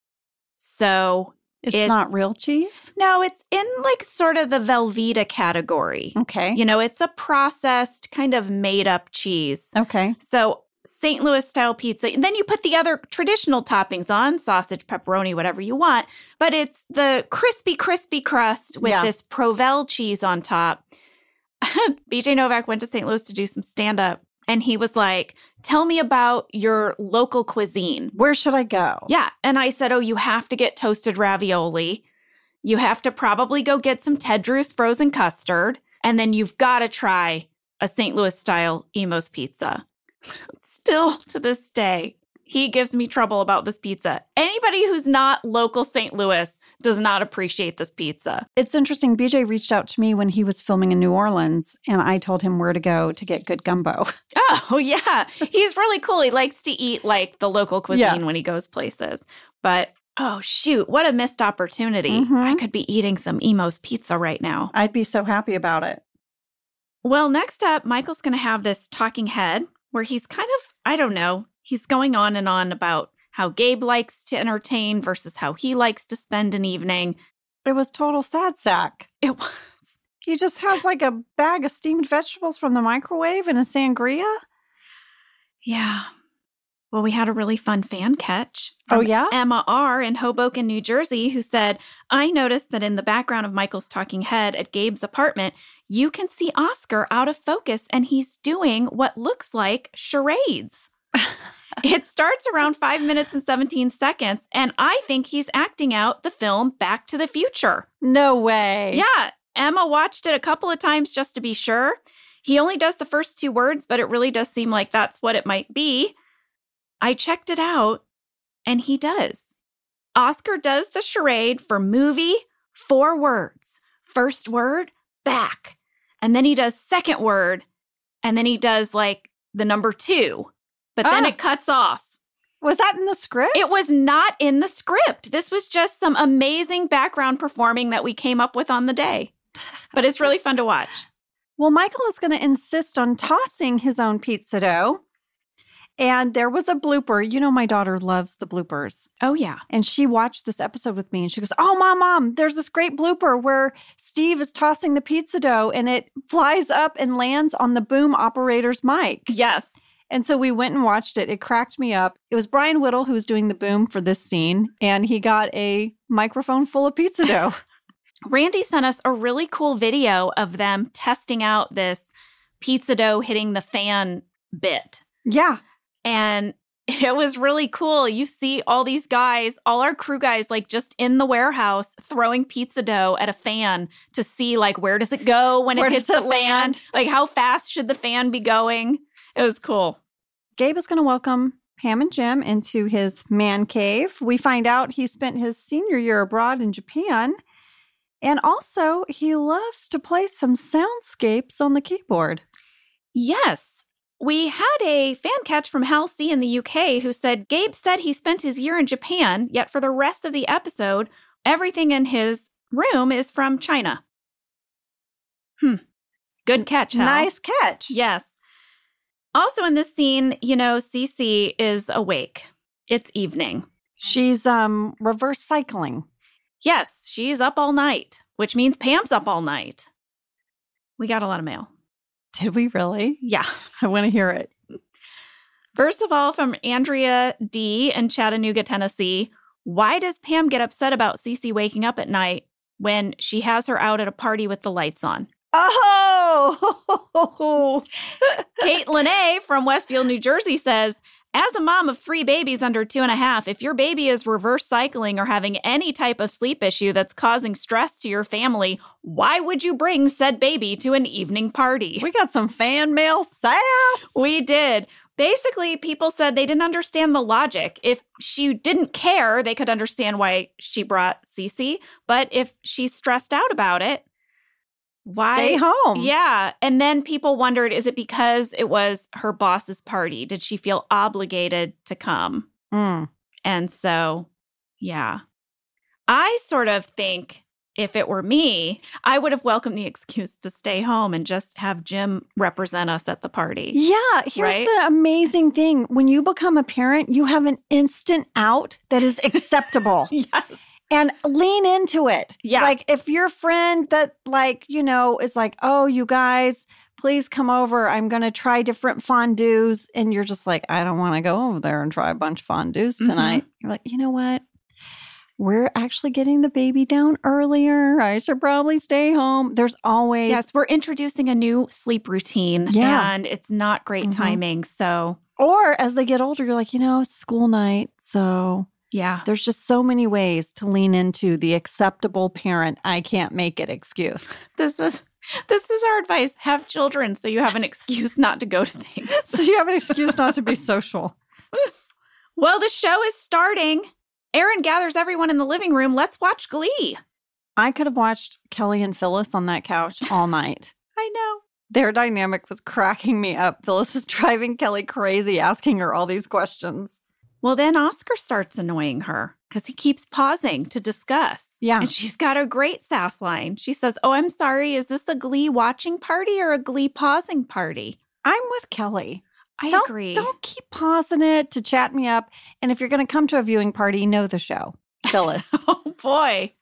So It's, It's- not real cheese? no, it's in like sort of the Velveeta category. Okay. You know, it's a processed kind of made-up cheese. Okay. So Saint Louis style pizza, and then you put the other traditional toppings on, sausage, pepperoni, whatever you want. But it's the crispy, crispy crust with Yeah. this Provel cheese on top. B J Novak went to Saint Louis to do some stand-up, and he was like, tell me about your local cuisine. Where should I go? Yeah. And I said, oh, you have to get toasted ravioli. You have to probably go get some Ted Drew's frozen custard. And then you've got to try a Saint Louis style Emo's pizza. Still to this day, he gives me trouble about this pizza. Anybody who's not local Saint Louis does not appreciate this pizza. It's interesting. B J reached out to me when he was filming in New Orleans, and I told him where to go to get good gumbo. Oh, yeah. He's really cool. He likes to eat like the local cuisine Yeah. when he goes places. But oh, shoot, what a missed opportunity. Mhm. I could be eating some Emo's pizza right now. I'd be so happy about it. Well, next up, Michael's going to have this talking head where he's kind of, I don't know, he's going on and on about how Gabe likes to entertain versus how he likes to spend an evening. It was total sad sack. It was. He just has like a bag of steamed vegetables from the microwave and a sangria. Yeah. Well, we had a really fun fan catch. Oh, from yeah? Emma R. in Hoboken, New Jersey, who said, I noticed that in the background of Michael's talking head at Gabe's apartment, you can see Oscar out of focus and he's doing what looks like charades. It starts around five minutes and seventeen seconds, and I think he's acting out the film Back to the Future. No way. Yeah, Emma watched it a couple of times just to be sure. He only does the first two words, but it really does seem like that's what it might be. I checked it out, and he does. Oscar does the charade for movie, four words. First word, back. And then he does second word, and then he does like the number two. But then Ah. it cuts off. Was that in the script? It was not in the script. This was just some amazing background performing that we came up with on the day. But it's really fun to watch. Well, Michael is going to insist on tossing his own pizza dough. And there was a blooper. You know, my daughter loves the bloopers. Oh, yeah. And she watched this episode with me and she goes, oh, mom, mom, there's this great blooper where Steve is tossing the pizza dough and it flies up and lands on the boom operator's mic. Yes. And so we went and watched it. It cracked me up. It was Brian Whittle who was doing the boom for this scene, and he got a microphone full of pizza dough. Randy sent us a really cool video of them testing out this pizza dough hitting the fan bit. Yeah. And it was really cool. You see all these guys, all our crew guys, like just in the warehouse throwing pizza dough at a fan to see like where does it go when Where it hits does the it fan? land? Like how fast should the fan be going? It was cool. Gabe is going to welcome Pam and Jim into his man cave. We find out he spent his senior year abroad in Japan. And also, he loves to play some soundscapes on the keyboard. Yes. We had a fan catch from Hal C. in the U K who said, Gabe said he spent his year in Japan, yet for the rest of the episode, everything in his room is from China. Hmm. Good catch, Hal. Nice catch. Yes. Also in this scene, you know, Cece is awake. It's evening. She's um reverse cycling. Yes, she's up all night, which means Pam's up all night. We got a lot of mail. Did we really? Yeah. I want to hear it. First of all, from Andrea D. in Chattanooga, Tennessee. Why does Pam get upset about Cece waking up at night when she has her out at a party with the lights on? Oh! Caitlin A. from Westfield, New Jersey says, as a mom of three babies under two and a half, if your baby is reverse cycling or having any type of sleep issue that's causing stress to your family, why would you bring said baby to an evening party? We got some fan mail sass. We did. Basically, people said they didn't understand the logic. If she didn't care, they could understand why she brought Cece. But if she's stressed out about it, why? Stay home. Yeah. And then people wondered, is it because it was her boss's party? Did she feel obligated to come? Mm. And so, yeah. I sort of think if it were me, I would have welcomed the excuse to stay home and just have Jim represent us at the party. Yeah. Here's Right? the amazing thing. When you become a parent, you have an instant out that is acceptable. Yes. And lean into it. Yeah. Like if your friend that like, you know, is like, oh, you guys, please come over. I'm going to try different fondues. And you're just like, I don't want to go over there and try a bunch of fondues tonight. Mm-hmm. You're like, you know what? We're actually getting the baby down earlier. I should probably stay home. There's always. Yes, we're introducing a new sleep routine. Yeah. And it's not great Mm-hmm. timing. So, Or as they get older, you're like, you know, it's school night. So yeah. there's just so many ways to lean into the acceptable parent. I can't make it excuse. This is this is our advice. Have children so you have an excuse not to go to things. So you have an excuse not to be social. Well, the show is starting. Aaron gathers everyone in the living room. Let's watch Glee. I could have watched Kelly and Phyllis on that couch all night. I know. Their dynamic was cracking me up. Phyllis is driving Kelly crazy, asking her all these questions. Well, then Oscar starts annoying her because he keeps pausing to discuss. Yeah. And she's got a great sass line. She says, oh, I'm sorry. Is this a Glee watching party or a Glee pausing party? I'm with Kelly. I don't, agree. Don't keep pausing it to chat me up. And if you're going to come to a viewing party, know the show. Phyllis. Oh, boy.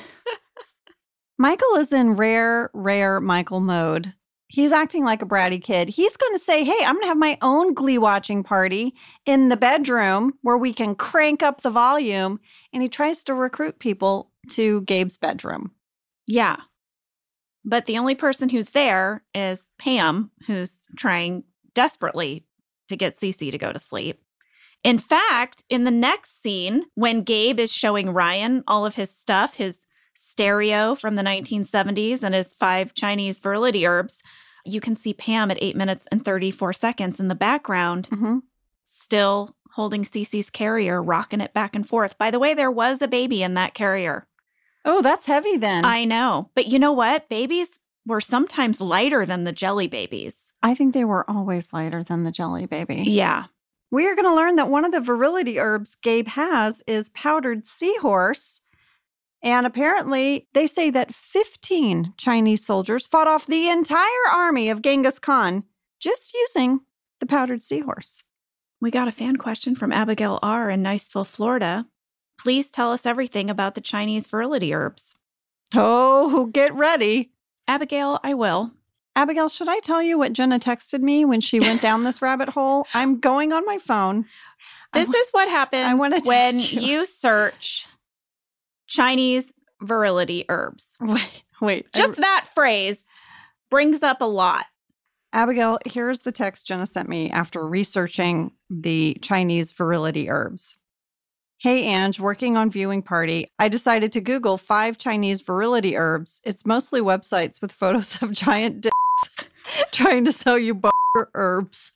Michael is in rare, rare Michael mode. He's acting like a bratty kid. He's going to say, hey, I'm going to have my own Glee watching party in the bedroom where we can crank up the volume. And he tries to recruit people to Gabe's bedroom. Yeah. But the only person who's there is Pam, who's trying desperately to get Cece to go to sleep. In fact, in the next scene, when Gabe is showing Ryan all of his stuff, his stereo from the nineteen seventies and his five Chinese virility herbs, you can see Pam at eight minutes and thirty-four seconds in the background, Mm-hmm. still holding Cece's carrier, rocking it back and forth. By the way, there was a baby in that carrier. Oh, that's heavy then. I, I know. But you know what? Babies were sometimes lighter than the jelly babies. I think they were always lighter than the jelly baby. Yeah. We are going to learn that one of the virility herbs Gabe has is powdered seahorse. And apparently, they say that fifteen Chinese soldiers fought off the entire army of Genghis Khan just using the powdered seahorse. We got a fan question from Abigail R. in Niceville, Florida. Please tell us everything about the Chinese virility herbs. Oh, get ready. Abigail, I will. Abigail, should I tell you what Jenna texted me when she went down this rabbit hole? I'm going on my phone. This is what happens I wanna when text you. you search Chinese virility herbs. Wait, wait. Just that phrase brings up a lot. Abigail, here's the text Jenna sent me after researching the Chinese virility herbs. Hey, Ange, working on viewing party. I decided to Google five Chinese virility herbs. It's mostly websites with photos of giant dicks trying to sell you b- herbs.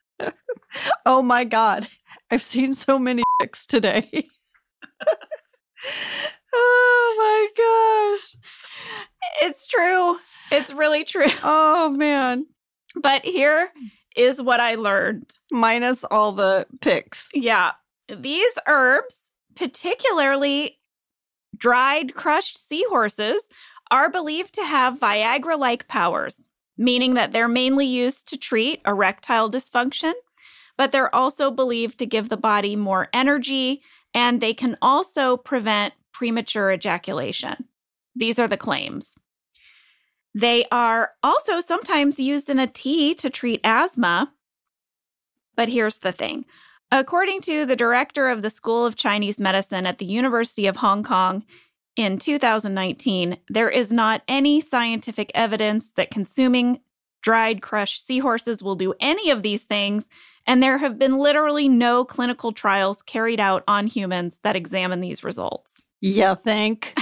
Oh my God. I've seen so many dicks today. Oh my gosh. It's true. It's really true. Oh man. But here is what I learned. Minus all the pics. Yeah. These herbs, particularly dried crushed seahorses, are believed to have Viagra-like powers. meaning that they're mainly used to treat erectile dysfunction, but they're also believed to give the body more energy, and they can also prevent premature ejaculation. These are the claims. They are also sometimes used in a tea to treat asthma. But here's the thing. According to the director of the School of Chinese Medicine at the University of Hong Kong in two thousand nineteen, there is not any scientific evidence that consuming dried crushed seahorses will do any of these things, and there have been literally no clinical trials carried out on humans that examine these results. You think?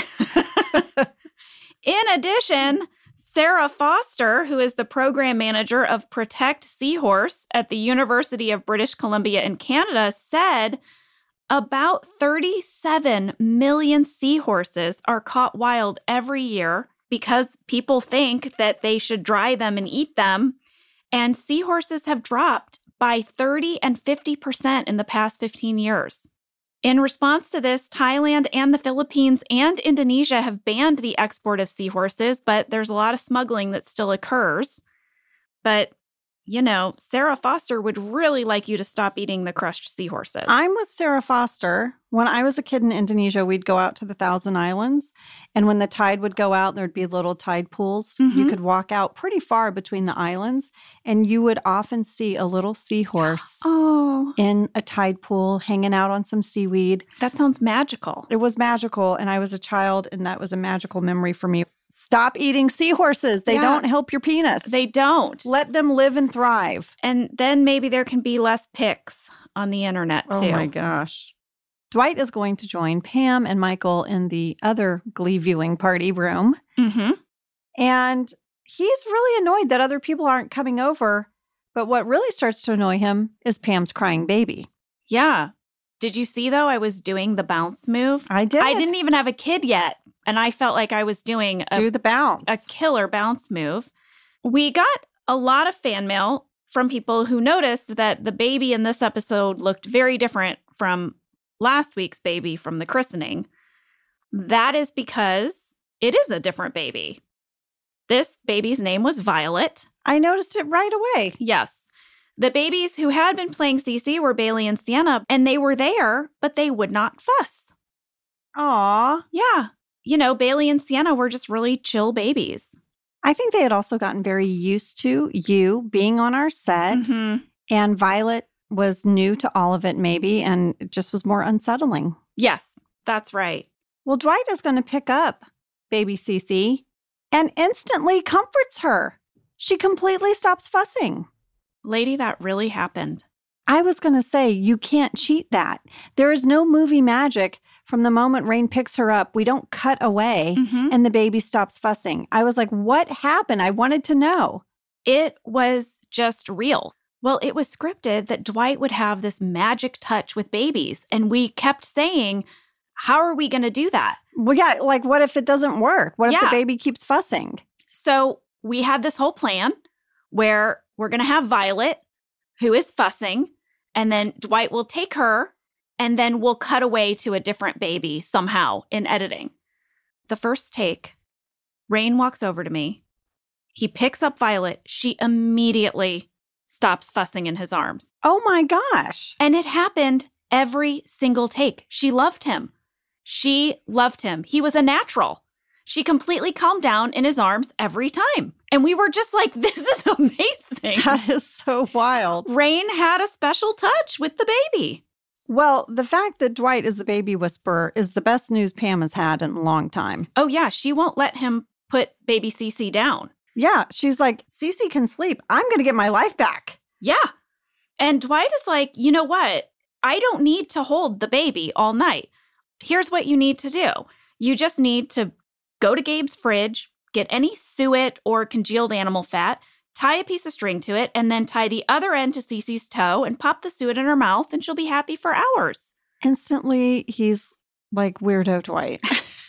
In addition, Sarah Foster, who is the program manager of Protect Seahorse at the University of British Columbia in Canada, said about thirty-seven million seahorses are caught wild every year because people think that they should dry them and eat them. And seahorses have dropped by thirty and fifty percent in the past fifteen years. In response to this, Thailand and the Philippines and Indonesia have banned the export of seahorses, but there's a lot of smuggling that still occurs. But, you know, Sarah Foster would really like you to stop eating the crushed seahorses. I'm with Sarah Foster. When I was a kid in Indonesia, we'd go out to the Thousand Islands. And when the tide would go out, there'd be little tide pools. Mm-hmm. You could walk out pretty far between the islands, and you would often see a little seahorse Oh, in a tide pool hanging out on some seaweed. that sounds magical. It was magical, and I was a child, and that was a magical memory for me. Stop eating seahorses. They Yeah. don't help your penis. They don't. Let them live and thrive. And then maybe there can be less pics on the internet, too. Oh my gosh. Dwight is going to join Pam and Michael in the other Glee viewing party room. Mm-hmm. And he's really annoyed that other people aren't coming over. But what really starts to annoy him is Pam's crying baby. Yeah. Did you see, though, I was doing the bounce move? I did. I didn't even have a kid yet, and I felt like I was doing a, do the bounce. a killer bounce move. We got a lot of fan mail from people who noticed that the baby in this episode looked very different from last week's baby from the christening. That is because it is a different baby. This baby's name was Violet. I noticed it right away. Yes. The babies who had been playing Cece were Bailey and Sienna, and they were there, but they would not fuss. Aw. Yeah. You know, Bailey and Sienna were just really chill babies. I think they had also gotten very used to you being on our set. Mm-hmm. And Violet was new to all of it, maybe, and it just was more unsettling. Yes, that's right. Well, Dwight is going to pick up baby Cece and instantly comforts her. She completely stops fussing. Lady, that really happened. I was going to say, you can't cheat that. There is no movie magic. From the moment Rain picks her up, we don't cut away Mm-hmm. and the baby stops fussing. I was like, what happened? I wanted to know. It was just real. Well, it was scripted that Dwight would have this magic touch with babies. And we kept saying, how are we going to do that? Well, yeah, like what if it doesn't work? What if Yeah. the baby keeps fussing? So we had this whole plan where we're going to have Violet, who is fussing, and then Dwight will take her, and then we'll cut away to a different baby somehow in editing. The first take, Rain walks over to me. He picks up Violet. She immediately stops fussing in his arms. Oh my gosh. And it happened every single take. She loved him. She loved him. He was a natural. She completely calmed down in his arms every time. And we were just like, this is amazing. That is so wild. Rain had a special touch with the baby. Well, the fact that Dwight is the baby whisperer is the best news Pam has had in a long time. Oh, yeah. She won't let him put baby Cece down. Yeah, she's like, Cece can sleep. I'm going to get my life back. Yeah. And Dwight is like, you know what? I don't need to hold the baby all night. Here's what you need to do. You just need to go to Gabe's fridge, get any suet or congealed animal fat, tie a piece of string to it, and then tie the other end to Cece's toe and pop the suet in her mouth, and she'll be happy for hours. Instantly, he's like weirdo Dwight.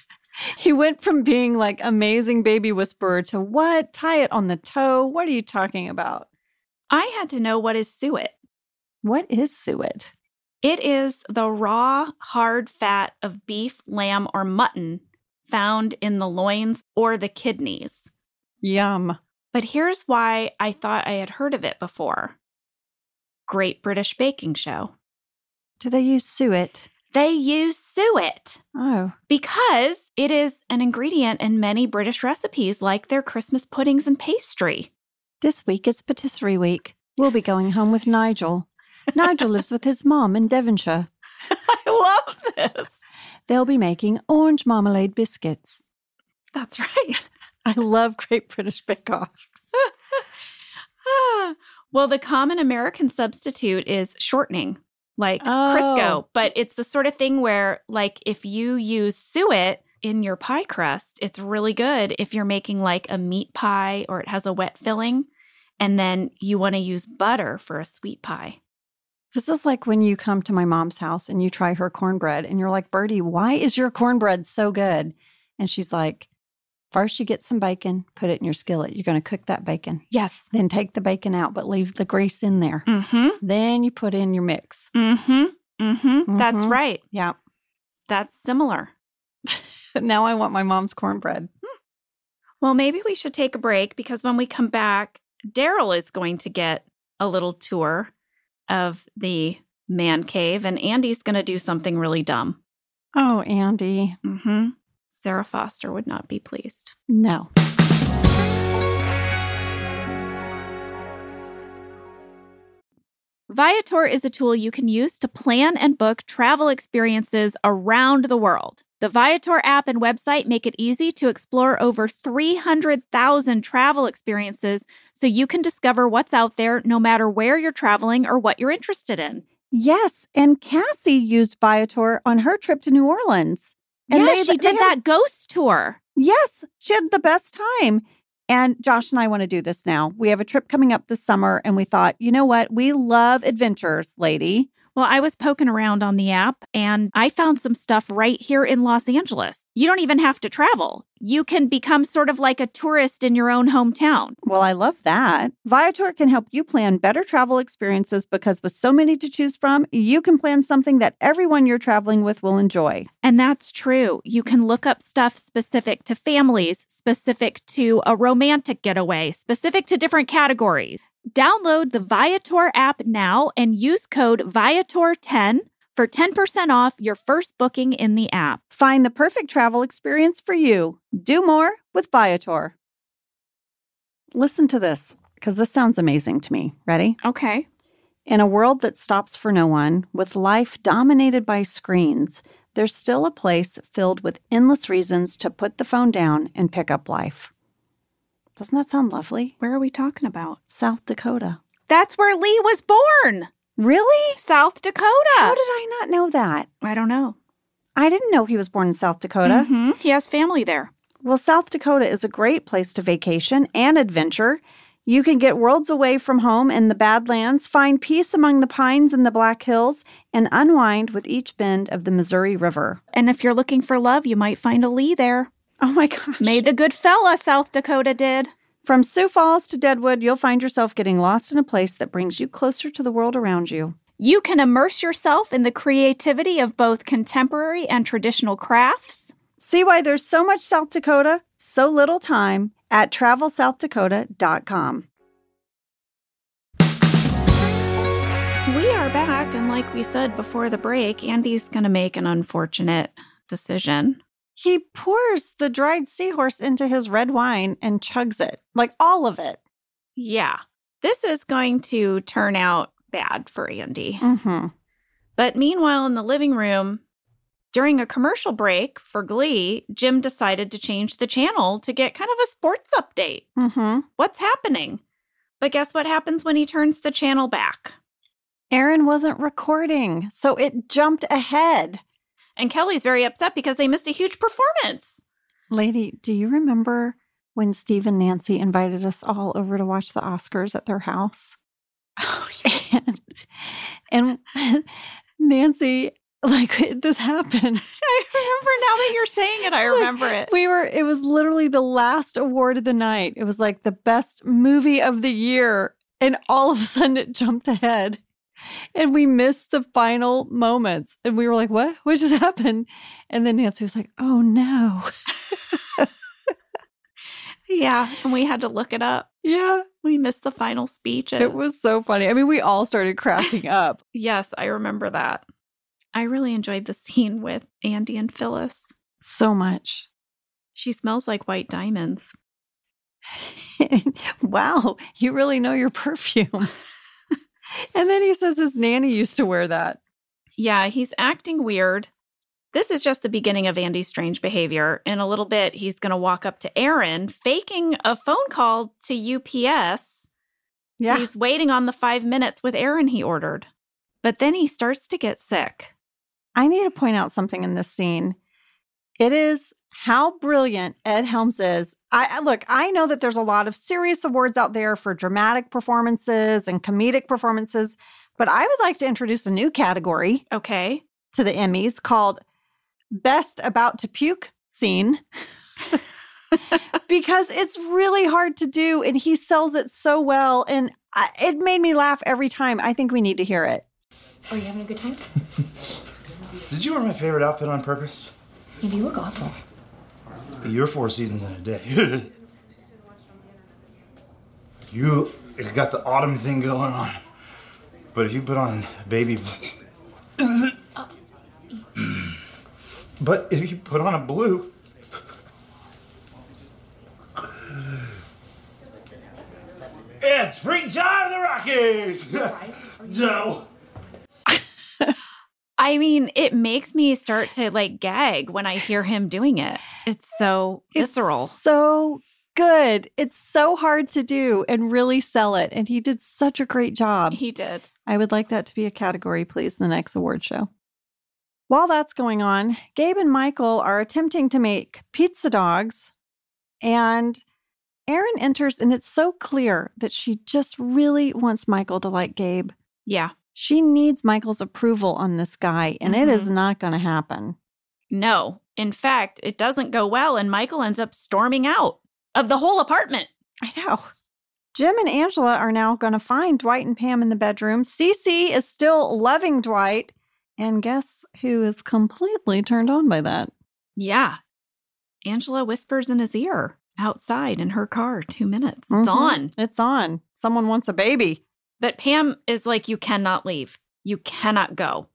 He went from being like amazing baby whisperer to what? Tie it on the toe? What are you talking about? I had to know what is suet. What is suet? It is the raw, hard fat of beef, lamb, or mutton found in the loins or the kidneys. Yum. But here's why I thought I had heard of it before. Great British Baking Show. Do they use suet? They use suet Oh. because it is an ingredient in many British recipes like their Christmas puddings and pastry. This week is patisserie week. We'll be going home with Nigel. Nigel lives with his mom in Devonshire. I love this. They'll be making orange marmalade biscuits. That's right. I love Great British Bake Off. Well, the common American substitute is shortening, like Oh. Crisco. But it's the sort of thing where, like, if you use suet in your pie crust, it's really good if you're making like a meat pie or it has a wet filling. And then you want to use butter for a sweet pie. This is like when you come to my mom's house and you try her cornbread and you're like, Bertie, why is your cornbread so good? And she's like, first you get some bacon, put it in your skillet. You're going to cook that bacon. Yes. Then take the bacon out, but leave the grease in there. Mm-hmm. Then you put in your mix. Mm-hmm. Mm-hmm. That's Mhm. right. Yeah. That's similar. Now I want my mom's cornbread. Well, maybe we should take a break because when we come back, Daryl is going to get a little tour of the man cave, and Andy's going to do something really dumb. Oh, Andy. Mm-hmm. Sarah Foster would not be pleased. No. Viator is a tool you can use to plan and book travel experiences around the world. The Viator app and website make it easy to explore over three hundred thousand travel experiences so you can discover what's out there no matter where you're traveling or what you're interested in. Yes, and Cassie used Viator on her trip to New Orleans. And yeah, they- she they did had- that ghost tour. Yes, she had the best time. And Josh and I want to do this now. We have a trip coming up this summer, and we thought, you know what? We love adventures, lady. Well, I was poking around on the app and I found some stuff right here in Los Angeles. You don't even have to travel. You can become sort of like a tourist in your own hometown. Well, I love that. Viator can help you plan better travel experiences because with so many to choose from, you can plan something that everyone you're traveling with will enjoy. And that's true. You can look up stuff specific to families, specific to a romantic getaway, specific to different categories. Download the Viator app now and use code Viator ten for ten percent off your first booking in the app. Find the perfect travel experience for you. Do more with Viator. Listen to this, because this sounds amazing to me. Ready? Okay. In a world that stops for no one, with life dominated by screens, there's still a place filled with endless reasons to put the phone down and pick up life. Doesn't that sound lovely? Where are we talking about? South Dakota. That's where Lee was born. Really? South Dakota. How did I not know that? I don't know. I didn't know he was born in South Dakota. Mhm. He has family there. Well, South Dakota is a great place to vacation and adventure. You can get worlds away from home in the Badlands, find peace among the pines in the Black Hills, and unwind with each bend of the Missouri River. And if you're looking for love, you might find a Lee there. Oh my gosh. Made a good fella, South Dakota did. From Sioux Falls to Deadwood, you'll find yourself getting lost in a place that brings you closer to the world around you. You can immerse yourself in the creativity of both contemporary and traditional crafts. See why there's so much South Dakota, so little time at travel south dakota dot com. We are back, and like we said before the break, Andy's going to make an unfortunate decision. He pours the dried seahorse into his red wine and chugs it, like all of it. Yeah, this is going to turn out bad for Andy. Mm-hmm. But meanwhile, in the living room, during a commercial break for Glee, Jim decided to change the channel to get kind of a sports update. Mm-hmm. What's happening? But guess what happens when he turns the channel back? Aaron wasn't recording, so it jumped ahead. And Kelly's very upset because they missed a huge performance. Lady, do you remember when Steve and Nancy invited us all over to watch the Oscars at their house? Oh, and, and Nancy, like, this happened. I remember now that you're saying it. I remember it. We were, it was literally the last award of the night. It was like the best movie of the year. And all of a sudden it jumped ahead. And we missed the final moments. And we were like, what? What just happened? And then Nancy was like, oh, no. Yeah, and we had to look it up. Yeah. We missed the final speeches. It was so funny. I mean, we all started cracking up. Yes, I remember that. I really enjoyed the scene with Andy and Phyllis. So much. She smells like white diamonds. Wow, you really know your perfume. And then he says his nanny used to wear that. Yeah, he's acting weird. This is just the beginning of Andy's strange behavior. In a little bit, he's going to walk up to Aaron, faking a phone call to U P S. Yeah. He's waiting on the five minutes with Aaron he ordered. But then he starts to get sick. I need to point out something in this scene. It is how brilliant Ed Helms is. I I- look, I know that there's a lot of serious awards out there for dramatic performances and comedic performances, but I would like to introduce a new category Okay. to the Emmys called Best About to Puke Scene. Because it's really hard to do, and he sells it so well, and I, it made me laugh every time. I think we need to hear it. Oh, you having a good time? Did you wear my favorite outfit on purpose? Andy, you look awful. You're four seasons in a day. You got the autumn thing going on. But if you put on baby... But if you put on a blue... It's springtime in the Rockies! No. I mean, it makes me start to like gag when I hear him doing it. It's so visceral. It's so good. It's so hard to do and really sell it. And he did such a great job. He did. I would like that to be a category, please, in the next award show. While that's going on, Gabe and Michael are attempting to make pizza dogs, and Erin enters, and it's so clear that she just really wants Michael to like Gabe. Yeah. She needs Michael's approval on this guy, and Mhm. it is not going to happen. No. In fact, it doesn't go well, and Michael ends up storming out of the whole apartment. I know. Jim and Angela are now going to find Dwight and Pam in the bedroom. Cece is still loving Dwight, and guess who is completely turned on by that? Yeah. Angela whispers in his ear outside in her car, two minutes. Mhm. It's on. It's on. Someone wants a baby. But Pam is like, you cannot leave. You cannot go.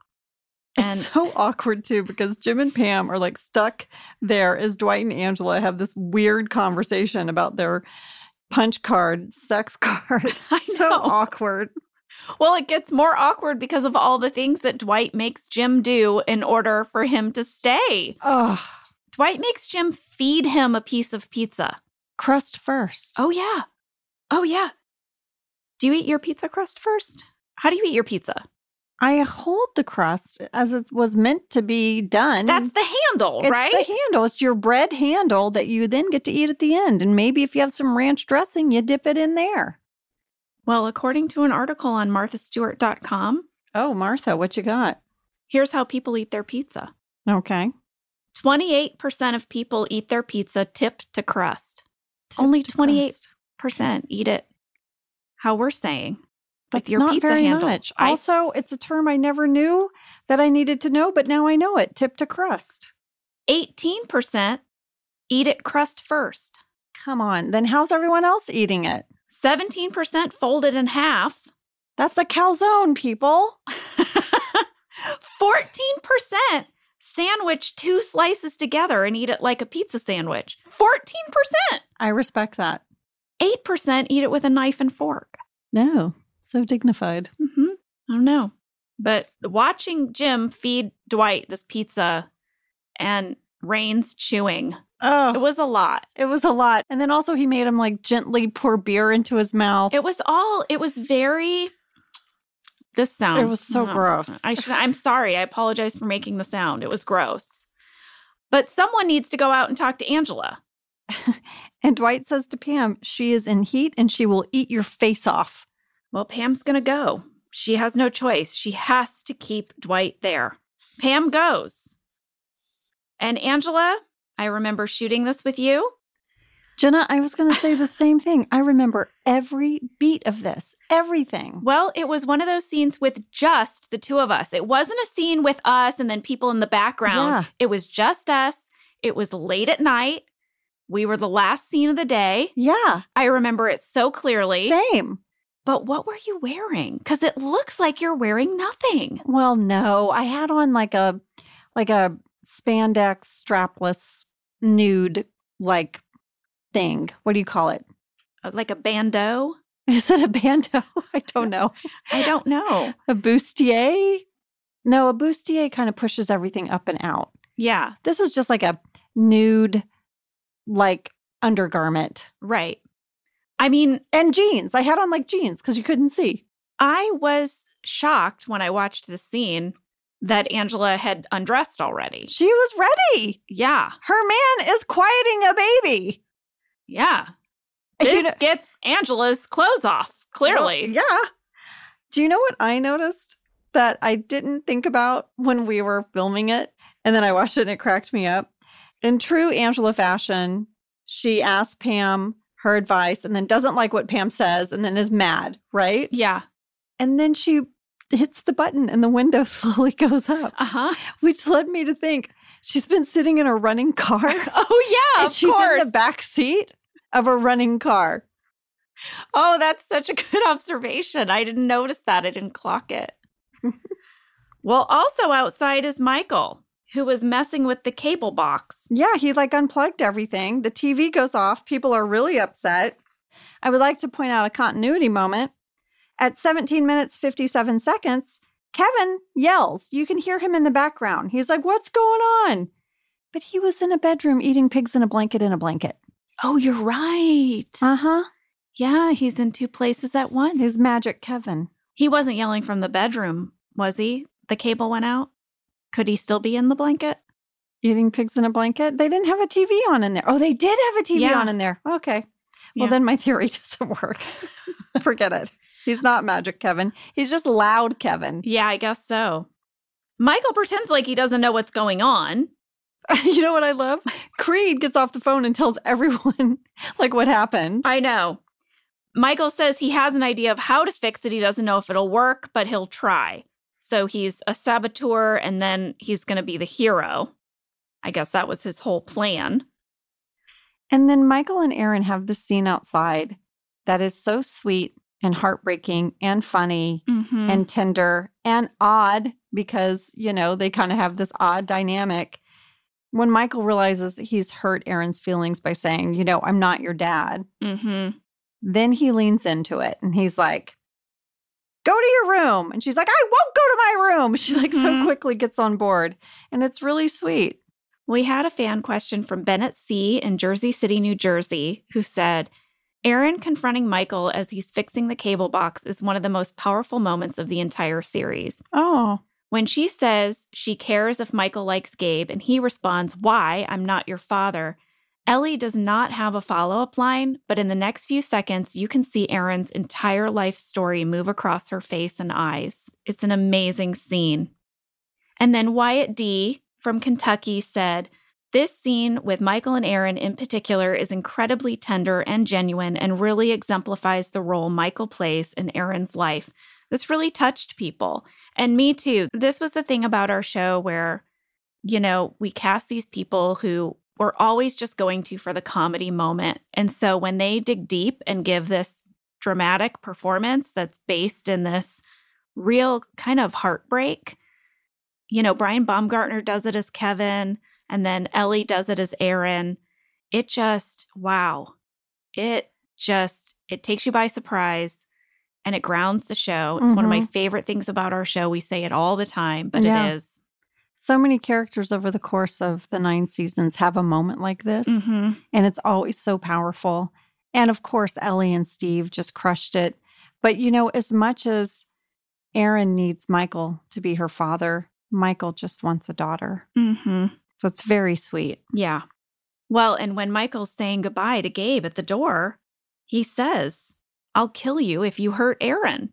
And It's so awkward, too, because Jim and Pam are like stuck there as Dwight and Angela have this weird conversation about their punch card, sex card. I So know. awkward. well, it gets more awkward because of all the things that Dwight makes Jim do in order for him to stay. Oh, Dwight makes Jim feed him a piece of pizza. crust first. Oh, yeah. Oh, yeah. Do you eat your pizza crust first? How do you eat your pizza? I hold the crust as it was meant to be done. That's the handle, It's right? the handle. It's your bread handle that you then get to eat at the end. And maybe if you have some ranch dressing, you dip it in there. Well, according to an article on martha stewart dot com, Oh, Martha, what you got? here's how people eat their pizza. Okay. twenty-eight percent of people eat their pizza tipped to crust. Tip Only to twenty-eight crust. percent eat it how we're saying. That's with your not pizza very handle. much. I- Also, it's a term I never knew that I needed to know, but now I know it. Tip to crust. eighteen percent eat it crust first. Come on. Then how's everyone else eating it? seventeen percent fold it in half. That's a calzone, people. fourteen percent sandwich two slices together and eat it like a pizza sandwich. fourteen percent. I respect that. eight percent eat it with a knife and fork. No, so dignified. Mm-hmm. I don't know. But watching Jim feed Dwight this pizza and Rain's chewing, Oh, it was a lot. it was a lot. And then also he made him like gently pour beer into his mouth. It was all, it was very, this sound. It was so Oh, gross. I should, I'm sorry. I apologize for making the sound. It was gross. But someone needs to go out and talk to Angela. And Dwight says to Pam, she is in heat and she will eat your face off. Well, Pam's going to go. She has no choice. She has to keep Dwight there. Pam goes. And Angela, I remember shooting this with you. Jenna, I was going to say the same thing. I remember every beat of this, everything. Well, it was one of those scenes with just the two of us. It wasn't a scene with us and then people in the background. Yeah. It was just us. It was late at night. We were the last scene of the day. Yeah. I remember it so clearly. Same. But what were you wearing? Because it looks like you're wearing nothing. Well, no. I had on like a like a spandex strapless nude like thing. What do you call it? Uh, Like a bandeau? Is it a bandeau? I don't know. I don't know. A bustier? No, a bustier kind of pushes everything up and out. Yeah, This was just like a nude, like undergarment right. I mean, and jeans. I had on like jeans because you couldn't see. I was shocked when I watched the scene that Angela had undressed already. She was ready. Yeah, Her man is quieting a baby. yeah. You This know- gets Angela's clothes off, clearly. Well, yeah. Do you know what I noticed that I didn't think about when we were filming it? And then I watched it and it cracked me up. In true Angela fashion, she asks Pam her advice and then doesn't like what Pam says and then is mad, right? Yeah. And then she hits the button and the window slowly goes up, Uh-huh. which led me to think she's been sitting in a running car Oh, yeah, and of she's course. in the back seat of a running car. Oh, that's such a good observation. I didn't notice that. I didn't clock it. Well, also outside is Michael, who was messing with the cable box. Yeah, he like unplugged everything. The T V goes off. People are really upset. I would like to point out a continuity moment. At seventeen minutes, fifty-seven seconds, Kevin yells. You can hear him in the background. He's like, what's going on? But he was in a bedroom eating pigs in a blanket in a blanket. Oh, you're right. Uh-huh. Yeah, he's in two places at once. His magic Kevin. He wasn't yelling from the bedroom, was he? The cable went out? Could he still be in the blanket? Eating pigs in a blanket? They didn't have a T V on in there. Oh, they did have a T V Yeah. on in there. Okay. Yeah. Well, then my theory doesn't work. Forget it. He's not magic Kevin. He's just loud Kevin. Yeah, I guess so. Michael pretends like he doesn't know what's going on. You know what I love? Creed gets off the phone and tells everyone like what happened. I know. Michael says he has an idea of how to fix it. He doesn't know if it'll work, but he'll try. So he's a saboteur and then he's going to be the hero. I guess that was his whole plan. And then Michael and Aaron have this scene outside that is so sweet and heartbreaking and funny Mm-hmm. and tender and odd because, you know, they kind of have this odd dynamic. When Michael realizes he's hurt Aaron's feelings by saying, you know, I'm not your dad, Mm-hmm. then he leans into it and he's like, go to your room. And she's like, I won't go to my room. She like so Mhm. quickly gets on board. And it's really sweet. We had a fan question from Bennett C. in Jersey City, New Jersey, who said, Aaron confronting Michael as he's fixing the cable box is one of the most powerful moments of the entire series. Oh, When she says she cares if Michael likes Gabe and he responds, why? I'm not your father. Ellie does not have a follow-up line, but in the next few seconds, you can see Aaron's entire life story move across her face and eyes. It's an amazing scene. And then Wyatt D. from Kentucky said, this scene with Michael and Aaron in particular is incredibly tender and genuine and really exemplifies the role Michael plays in Aaron's life. This really touched people. And me too. This was the thing about our show where, you know, we cast these people who we're always just going to for the comedy moment. And so when they dig deep and give this dramatic performance that's based in this real kind of heartbreak, you know, Brian Baumgartner does it as Kevin, and then Ellie does it as Aaron. It just, wow. It just, it takes you by surprise and it grounds the show. It's one of my favorite things about our show. We say it all the time, but Yeah. it is. so many characters over the course of the nine seasons have a moment like this. Mm-hmm. And it's always so powerful. And of course, Ellie and Steve just crushed it. But, you know, as much as Aaron needs Michael to be her father, Michael just wants a daughter. Mm-hmm. So it's very sweet. Yeah. Well, and when Michael's saying goodbye to Gabe at the door, he says, I'll kill you if you hurt Aaron.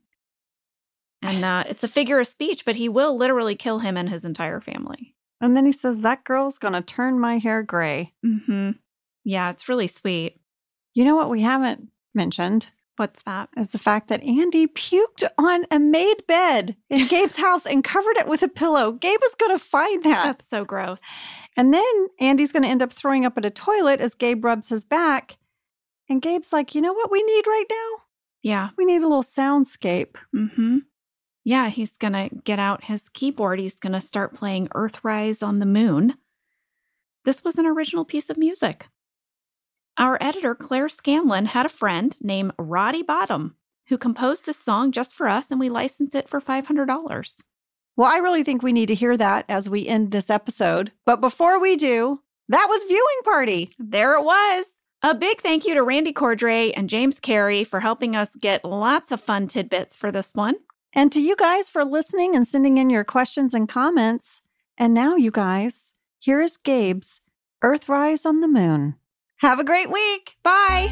And uh, it's a figure of speech, but he will literally kill him and his entire family. And then he says, that girl's going to turn my hair gray. Mm-hmm. Yeah, it's really sweet. You know what we haven't mentioned? What's that? Is the fact that Andy puked on a made bed in Gabe's house and covered it with a pillow. Gabe is going to find that. That's so gross. And then Andy's going to end up throwing up at a toilet as Gabe rubs his back. And Gabe's like, you know what we need right now? Yeah. We need a little soundscape. Mm-hmm. Yeah, he's going to get out his keyboard. He's going to start playing Earthrise on the Moon. This was an original piece of music. Our editor, Claire Scanlon, had a friend named Roddy Bottom who composed this song just for us, and we licensed it for five hundred dollars. Well, I really think we need to hear that as we end this episode. But before we do, that was Viewing Party. There it was. A big thank you to Randy Cordray and James Carey for helping us get lots of fun tidbits for this one. And to you guys for listening and sending in your questions and comments. And now, you guys, here is Gabe's Earthrise on the Moon. Have a great week. Bye.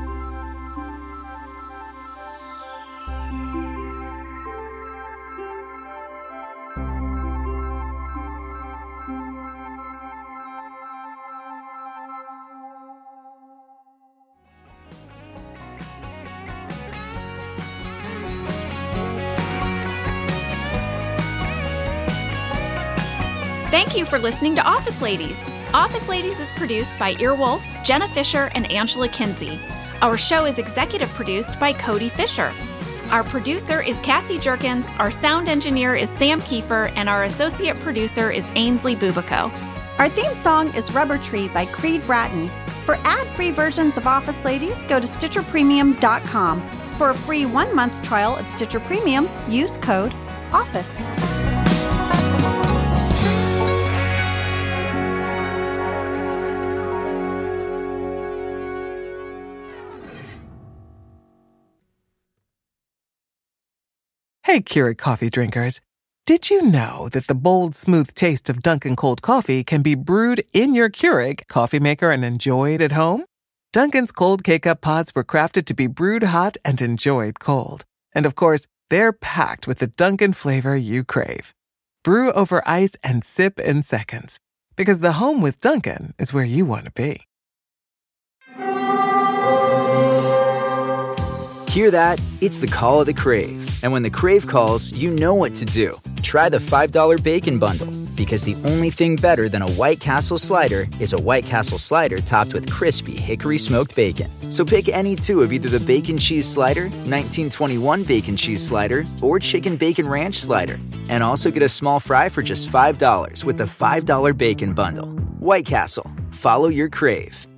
Thank you for listening to Office Ladies. Office Ladies is produced by Earwolf, Jenna Fisher, and Angela Kinsey. Our show is executive produced by Cody Fisher. Our producer is Cassie Jerkins, our sound engineer is Sam Kiefer, and our associate producer is Ainsley Bubico. Our theme song is Rubber Tree by Creed Bratton. For ad-free versions of Office Ladies, go to Stitcher Premium dot com. For a free one-month trial of Stitcher Premium, use code OFFICE. Hey, Keurig coffee drinkers. Did you know that the bold, smooth taste of Dunkin' cold coffee can be brewed in your Keurig coffee maker and enjoyed at home? Dunkin's cold K-Cup pods were crafted to be brewed hot and enjoyed cold. And of course, they're packed with the Dunkin' flavor you crave. Brew over ice and sip in seconds. Because the home with Dunkin' is where you want to be. Hear that? It's the call of the Crave. And when the Crave calls, you know what to do. Try the five dollar Bacon Bundle. Because the only thing better than a White Castle slider is a White Castle slider topped with crispy hickory smoked bacon. So pick any two of either the Bacon Cheese Slider, nineteen twenty-one Bacon Cheese Slider, or Chicken Bacon Ranch Slider. And also get a small fry for just five dollars with the five dollar Bacon Bundle. White Castle. Follow your Crave.